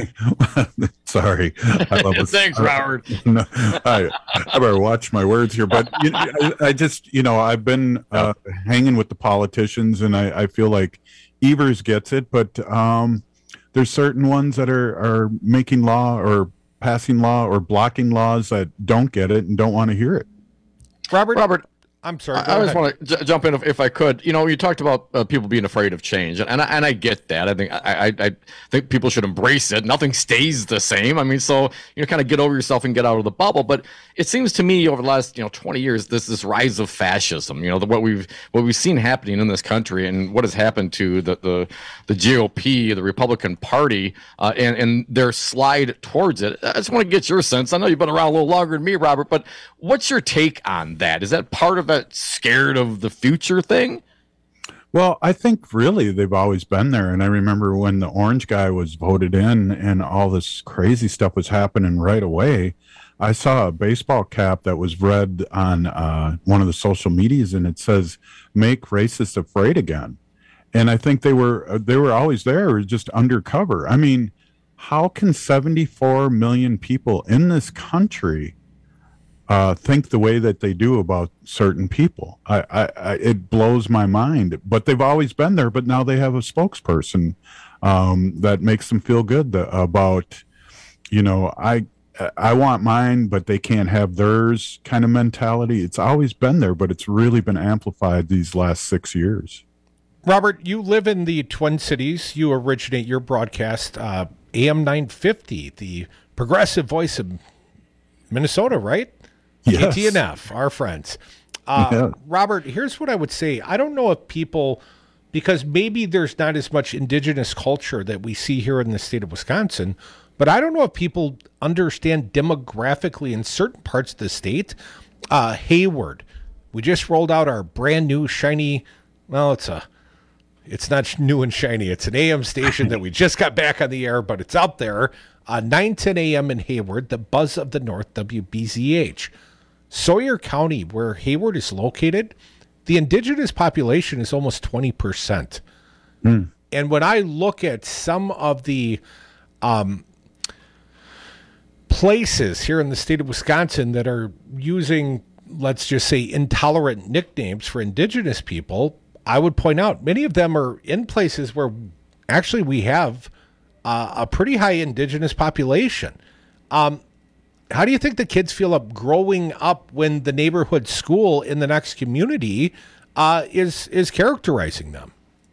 sorry, I love it. Thanks, Robert. No, I, I better watch my words here, but you know, I, I just, you know, I've been uh, hanging with the politicians, and I, I feel like Evers gets it, but um, there's certain ones that are are making law or passing law or blocking laws that don't get it and don't want to hear it. Robert, Robert, I'm sorry. I, I just want to j- jump in if, if I could. You know, you talked about uh, people being afraid of change, and and I, and I get that. I think I, I I think people should embrace it. Nothing stays the same. I mean, so you know, kind of get over yourself and get out of the bubble. But it seems to me over the last you know twenty years, this this rise of fascism. You know, the, what we've what we've seen happening in this country, and what has happened to the the, the G O P, the Republican Party, uh, and and their slide towards it. I just want to get your sense. I know you've been around a little longer than me, Robert, but what's your take on that? Is that part of that scared of the future thing? Well, I think really they've always been there. And I remember when the orange guy was voted in and all this crazy stuff was happening right away, I saw a baseball cap that was read on uh, one of the social medias, and it says, "Make racists afraid again." And I think they were they were always there, just undercover. I mean, how can seventy-four million people in this country Uh, think the way that they do about certain people? I, I, I, it blows my mind. But they've always been there. But now they have a spokesperson um, that makes them feel good the, about, you know, I, I want mine, but they can't have theirs kind of mentality. It's always been there, but it's really been amplified these last six years. Robert, you live in the Twin Cities. You originate your broadcast, uh, A M nine fifty, the progressive voice of Minnesota, right? Yes. K T N F, our friends. Uh, Yeah. Robert, here's what I would say. I don't know if people, because maybe there's not as much indigenous culture that we see here in the state of Wisconsin, but I don't know if people understand demographically in certain parts of the state. Uh, Hayward, we just rolled out our brand new shiny, well, it's a, it's not new and shiny. It's an A M station that we just got back on the air, but it's out there. Uh, nine ten a.m. in Hayward, the buzz of the North, W B Z H. Sawyer County, where Hayward is located, the indigenous population is almost twenty percent. Mm. And when I look at some of the um, places here in the state of Wisconsin that are using, let's just say, intolerant nicknames for indigenous people, I would point out many of them are in places where actually we have uh, a pretty high indigenous population. Um, how do you think the kids feel up growing up when the neighborhood school in the next community uh, is is characterizing them?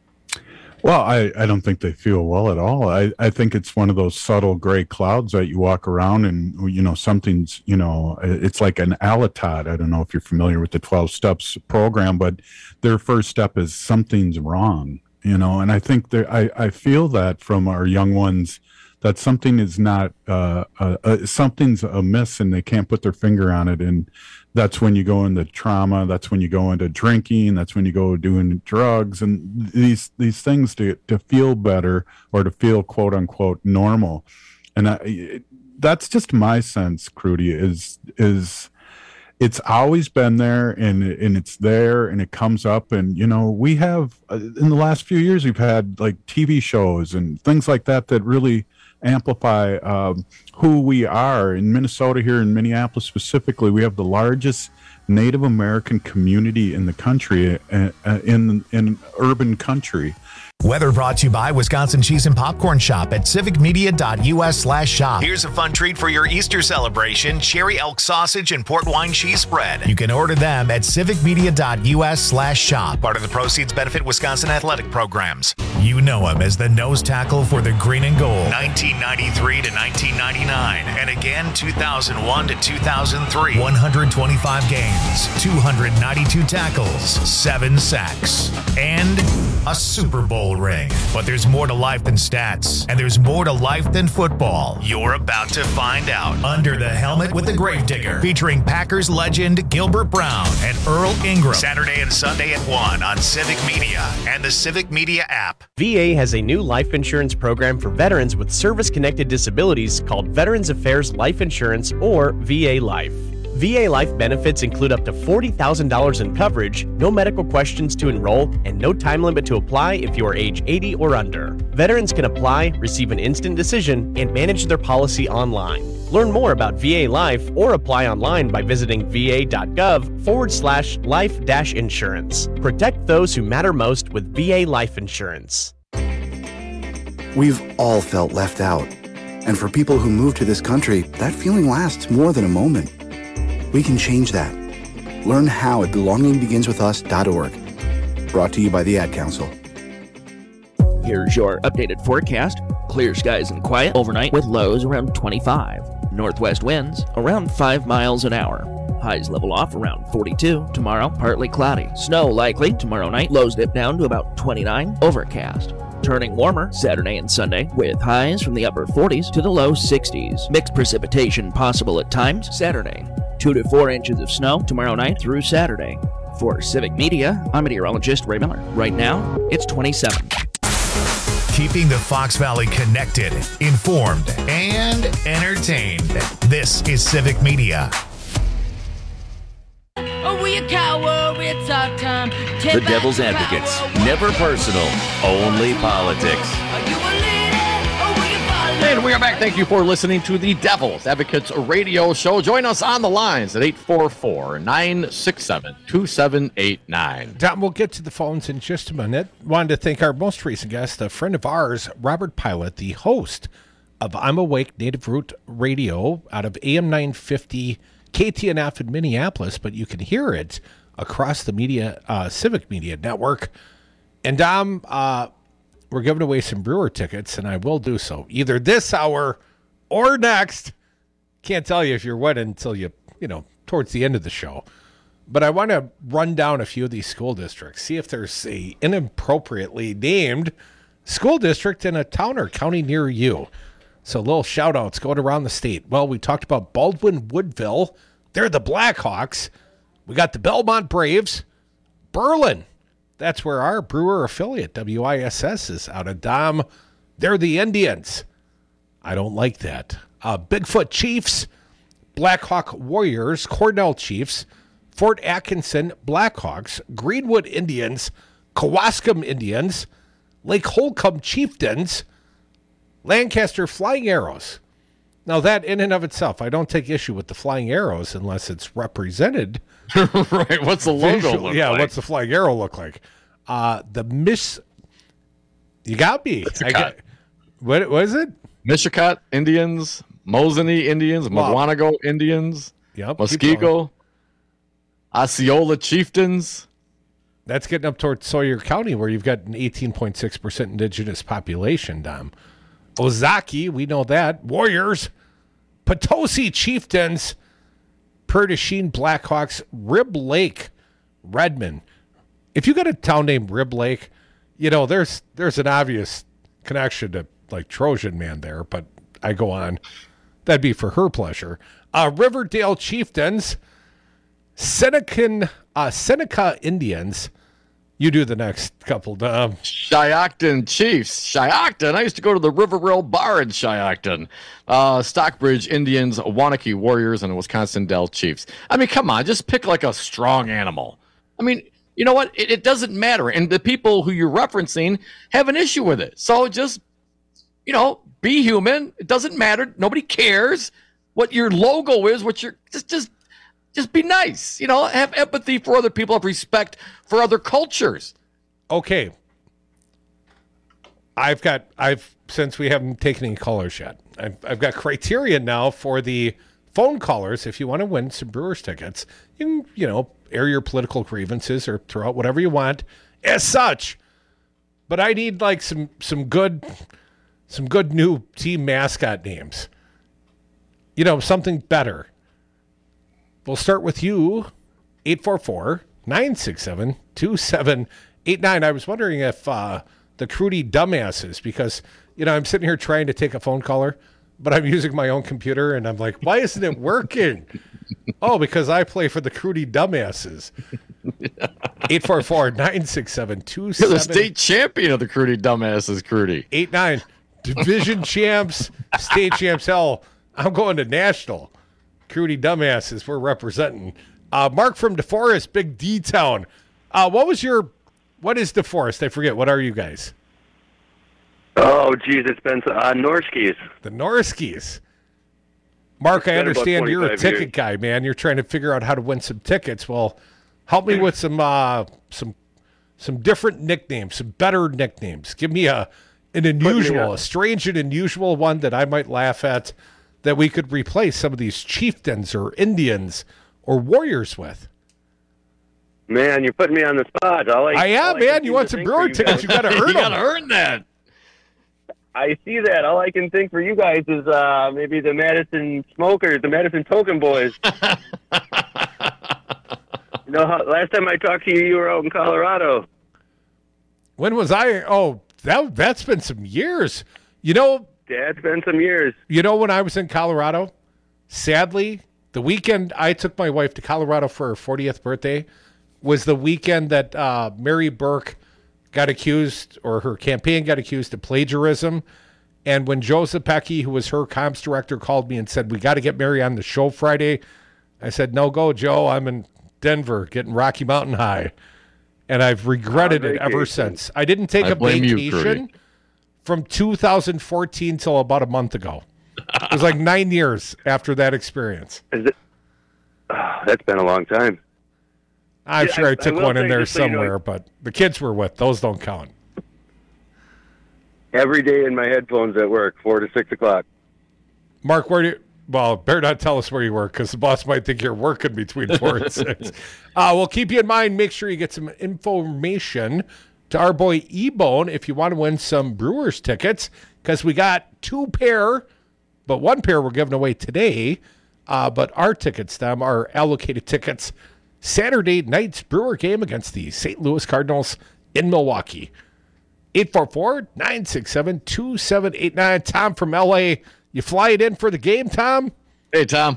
Well, I, I don't think they feel well at all. I, I think it's one of those subtle gray clouds that you walk around and, you know, something's, you know, it's like an Alatot. I don't know if you're familiar with the twelve steps program, but their first step is something's wrong, you know, and I think there, I, I feel that from our young ones that something is not, uh, uh, uh, something's amiss and they can't put their finger on it. And that's when you go into trauma. That's when you go into drinking. That's when you go doing drugs and these these things to to feel better or to feel quote unquote normal. And I, it, that's just my sense, Crudy, is is it's always been there and and it's there and it comes up. And you know, we have uh, in the last few years we've had like T V shows and things like that that really amplify um, who we are. In Minnesota, here in Minneapolis specifically, we have the largest Native American community in the country, uh, uh, in in urban country. Weather brought to you by Wisconsin Cheese and Popcorn Shop at civicmedia.us slash shop. Here's a fun treat for your Easter celebration: cherry elk sausage and port wine cheese spread. You can order them at civicmedia.us slash shop. Part of the proceeds benefit Wisconsin athletic programs. You know him as the nose tackle for the green and gold. nineteen ninety-three to nineteen ninety-nine. And again, two thousand one to two thousand three. one hundred twenty-five games, two hundred ninety-two tackles, seven sacks, and a Super Bowl ring. But there's more to life than stats, and there's more to life than football. You're about to find out. Under the Helmet with the Gravedigger, featuring Packers legend Gilbert Brown and Earl Ingram. Saturday and Sunday at one on Civic Media and the Civic Media app. V A has a new life insurance program for veterans with service-connected disabilities called Veterans Affairs Life Insurance, or V A Life. V A Life benefits include up to forty thousand dollars in coverage, no medical questions to enroll, and no time limit to apply if you are age eighty or under. Veterans can apply, receive an instant decision, and manage their policy online. Learn more about V A Life or apply online by visiting va.gov forward slash life dash insurance. Protect those who matter most with V A Life Insurance. We've all felt left out. And for people who move to this country, that feeling lasts more than a moment. We can change that. Learn how at belonging begins with us dot org. Brought to you by the Ad Council. Here's your updated forecast. Clear skies and quiet overnight with lows around twenty-five. Northwest winds around five miles an hour. Highs level off around forty-two. Tomorrow, partly cloudy. Snow likely tomorrow night. Lows dip down to about twenty-nine. Overcast. Turning warmer Saturday and Sunday with highs from the upper forties to the low sixties. Mixed precipitation possible at times Saturday. Two to four inches of snow tomorrow night through Saturday. For Civic Media, I'm meteorologist Ray Miller. Right now, it's twenty-seven. Keeping the Fox Valley connected, informed, and entertained. This is Civic Media. Oh, we a coward, it's our time. The Devil's Advocates. Never personal, only politics. And we are back. Thank you for listening to the Devil's Advocates radio show. Join us on the lines at eight four four, nine six seven, two seven eight nine. Tom, we'll get to the phones in just a minute. Wanted to thank our most recent guest, a friend of ours, Robert Pilot, the host of I'm Awake Native Root Radio out of A M nine fifty K T N F in Minneapolis, but you can hear it across the media, uh, Civic Media Network. And Dom, uh, we're giving away some Brewer tickets, and I will do so either this hour or next. Can't tell you if you're winning until you, you know, towards the end of the show. But I want to run down a few of these school districts, see if there's a inappropriately named school district in a town or county near you. So little shout outs going around the state. Well, we talked about Baldwin Woodville. They're the Blackhawks. We got the Belmont Braves. Berlin. That's where our Brewer affiliate, W I S S, is out of. Dom. They're the Indians. I don't like that. Uh, Bigfoot Chiefs. Blackhawk Warriors. Cornell Chiefs. Fort Atkinson Blackhawks. Greenwood Indians. Kewaskum Indians. Lake Holcomb Chieftains. Lancaster Flying Arrows. Now that in and of itself, I don't take issue with the Flying Arrows unless it's represented. Right. What's the logo visually. look yeah, like? what's the Flying Arrow look like? Uh, the Miss... You got me. I got, what, what is it? Mishicot Indians, Mosini Indians, Wow. Mawanago Indians, Yep, keep Muskego, Osceola Chieftains. That's getting up towards Sawyer County, where you've got an eighteen point six percent indigenous population, Dom. Ozaki, we know that. Warriors. Potosi Chieftains. Perdasheen Blackhawks. Rib Lake. Redmond. If you got a town named Rib Lake, you know, there's there's an obvious connection to, like, Trojan Man there, but I go on. That'd be for her pleasure. Uh, Riverdale Chieftains. Senecan, uh, Seneca Indians. You do the next couple, Dom. Shiocton Chiefs. Shiocton. I used to go to the River Rail Bar in Shiocton. Uh, Stockbridge Indians, Wanakee Warriors, and Wisconsin Dell Chiefs. I mean, come on, just pick like a strong animal. I mean, you know what? It, it doesn't matter. And the people who you're referencing have an issue with it. So just, you know, be human. It doesn't matter. Nobody cares what your logo is, what your just just Just be nice, you know, have empathy for other people, have respect for other cultures. Okay. I've got, I've, since we haven't taken any callers yet, I've, I've got criteria now for the phone callers. If you want to win some Brewers tickets, you can, you know, air your political grievances or throw out whatever you want as such. But I need like some, some good, some good new team mascot names. You know, something better. We'll start with you, eight four four, nine six seven, two seven eight nine. I was wondering if uh, the Crudy dumbasses, because, you know, I'm sitting here trying to take a phone caller, but I'm using my own computer, and I'm like, why isn't it working? Oh, because I play for the Crudy dumbasses. eight four four, nine six seven, two seven You're the state champion of the Crudy dumbasses, Crudy. eight nine. Division champs, state champs. Hell, I'm going to national. Crudy dumbasses, we're representing. Uh, Mark from DeForest, Big D Town. Uh, what was your, what is DeForest? I forget. What are you guys? Oh, geez, it's been uh, Norskies. The Norskies. Mark, I understand you're a ticket years. guy, man. You're trying to figure out how to win some tickets. Well, help me with some uh, some some different nicknames, some better nicknames. Give me a an unusual, a strange and unusual one that I might laugh at, that we could replace some of these chieftains or Indians or warriors with. Man, you're putting me on the spot. All I, I am, all I man. can You seem want to some think brewer for you tickets? guys- You got to earn You them. gotta earn that. I see that. All I can think for you guys is uh, maybe the Madison Smokers, the Madison Token Boys. You know, how, last time I talked to you, you were out in Colorado. When was I? Oh, that that's been some years. You know, Yeah, it's been some years. You know, when I was in Colorado, sadly, the weekend I took my wife to Colorado for her fortieth birthday was the weekend that uh, Mary Burke got accused, or her campaign got accused of plagiarism. And when Joe Zepecki, who was her comms director, called me and said, we got to get Mary on the show Friday, I said, no go, Joe. I'm in Denver getting Rocky Mountain High. And I've regretted it ever since. I didn't take I a blame you, vacation Crudy. from two thousand fourteen till about a month ago. It was like nine years after that experience. Is it? Oh, that's been a long time. I'm Yeah, sure I, I- took I will one in say, there just so you know- somewhere, but the kids were with. Those don't count. Every day in my headphones at work, four to six o'clock. Mark, where do you... Well, better not tell us where you work because the boss might think you're working between four and six. Uh, we'll keep you in mind. Make sure you get some information to our boy E-Bone if you want to win some Brewers tickets, because we got two pair, but one pair we're giving away today. Uh, but our tickets, them, are allocated tickets Saturday night's Brewer game against the Saint Louis Cardinals in Milwaukee. eight four four, nine six seven, two seven eight nine. Tom from L A, you fly it in for the game, Tom? Hey, Tom.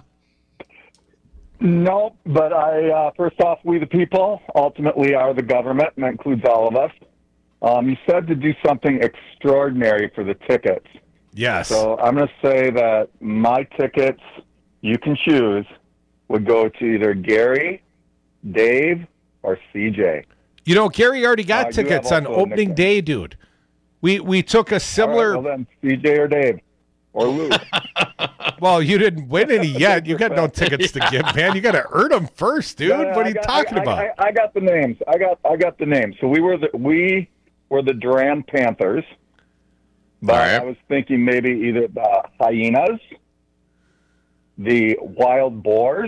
No, but I, uh, first off, we the people ultimately are the government, and that includes all of us. Um, you said to do something extraordinary for the tickets. Yes. So I'm going to say that my tickets, you can choose, would go to either Gary, Dave, or C J. You know, Gary already got Uh, you have tickets on also a opening nickname. day, dude. We we took a similar... All right, well then, C J or Dave. Or Lou. Well, you didn't win any yet. You got no tickets to give, man. You got to earn them first, dude. No, no, what are I you got- talking I, about? I, I got the names. I got I got the names. So we were the we were the Durand Panthers, but I was thinking maybe either the Hyenas, the Wild Boars,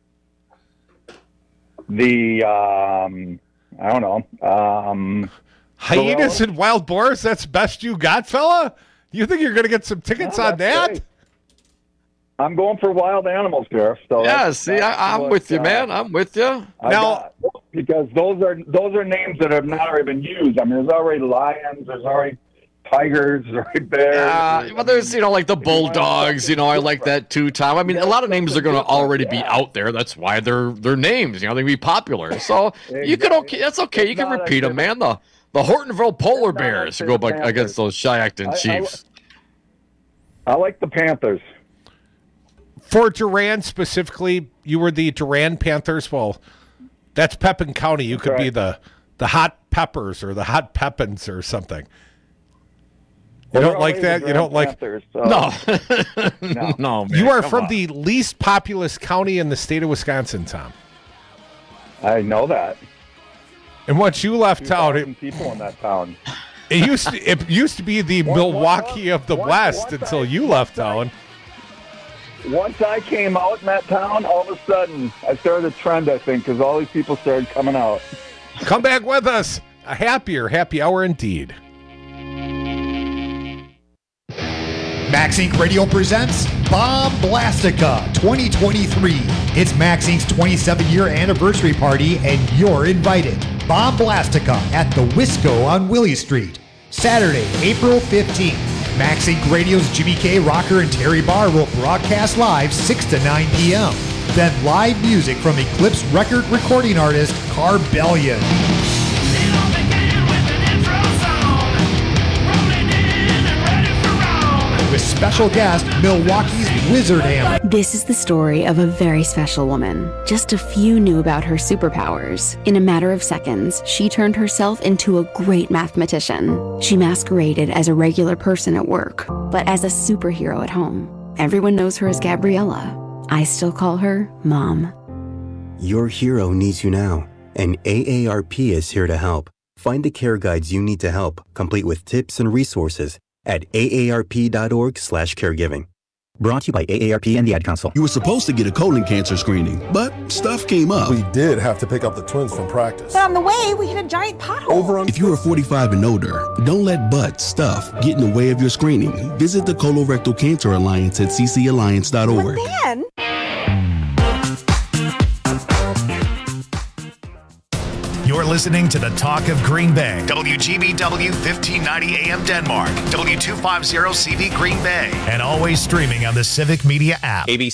the um, I don't know, um, Hyenas and wild boars, that's best you got, fella? You think you're going to get some tickets No, on that's that? great. I'm going for wild animals, Sheriff. So Yeah, that's- see, that's I, I'm what, with you, uh, man. I'm with you. I got, because those are those are names that have not already been used. I mean, there's already lions, there's already tigers, there's already bears. Uh, but there's, you know, like the Bulldogs, you know, I like that too, Tom. I mean, a lot of names are going to already be out there. That's why they're they're names, you know, they be popular. So you could, okay, that's okay. You can not repeat a them, man. The the Hortonville Polar not a Bears who go back Panthers. against those Cheyenne I- I- Chiefs. I like the Panthers. For Durand specifically, you were the Durand Panthers. Well, that's Pepin County. You could be the the Hot Peppers or the Hot Pepins or something. You Well, don't like they're that? You don't always like... the Panthers, so- No. No. No, man. You are come from on. the least populous county in the state of Wisconsin, Tom. I know that. And once you left town, it, two thousand people in that town. it used to it used to be the Milwaukee of the West until you left town. Once I came out in that town, all of a sudden, I started a trend, I think, because all these people started coming out. Come back with us. A happier happy hour indeed. Max Incorporated. Radio presents Bomb Blastica twenty twenty-three. It's Max Incorporated's twenty-seventh year anniversary party, and you're invited. Bomb Blastica at the Wisco on Willie Street. Saturday, April fifteenth. Max Incorporated Radio's Jimmy K. Rocker and Terry Barr will broadcast live six to nine p.m. Then live music from Eclipse record recording artist Carbellion. With special guest, Milwaukee's Wizard Hammer. This is the story of a very special woman. Just a few knew about her superpowers. In a matter of seconds, she turned herself into a great mathematician. She masqueraded as a regular person at work, but as a superhero at home. Everyone knows her as Gabriella. I still call her Mom. Your hero needs you now, and A A R P is here to help. Find the care guides you need to help, complete with tips and resources at A A R P dot org slash caregiving. Brought to you by A A R P and the Ad Council. You were supposed to get a colon cancer screening, but stuff came up. We did have to pick up the twins from practice. But on the way, we hit a giant pothole. Over on. If you are forty-five and older, don't let butt stuff get in the way of your screening. Visit the Colorectal Cancer Alliance at c c alliance dot org. But then... You're listening to the Talk of Green Bay. W G B W fifteen ninety A M Denmark. W two fifty C V Green Bay. And always streaming on the Civic Media app. A B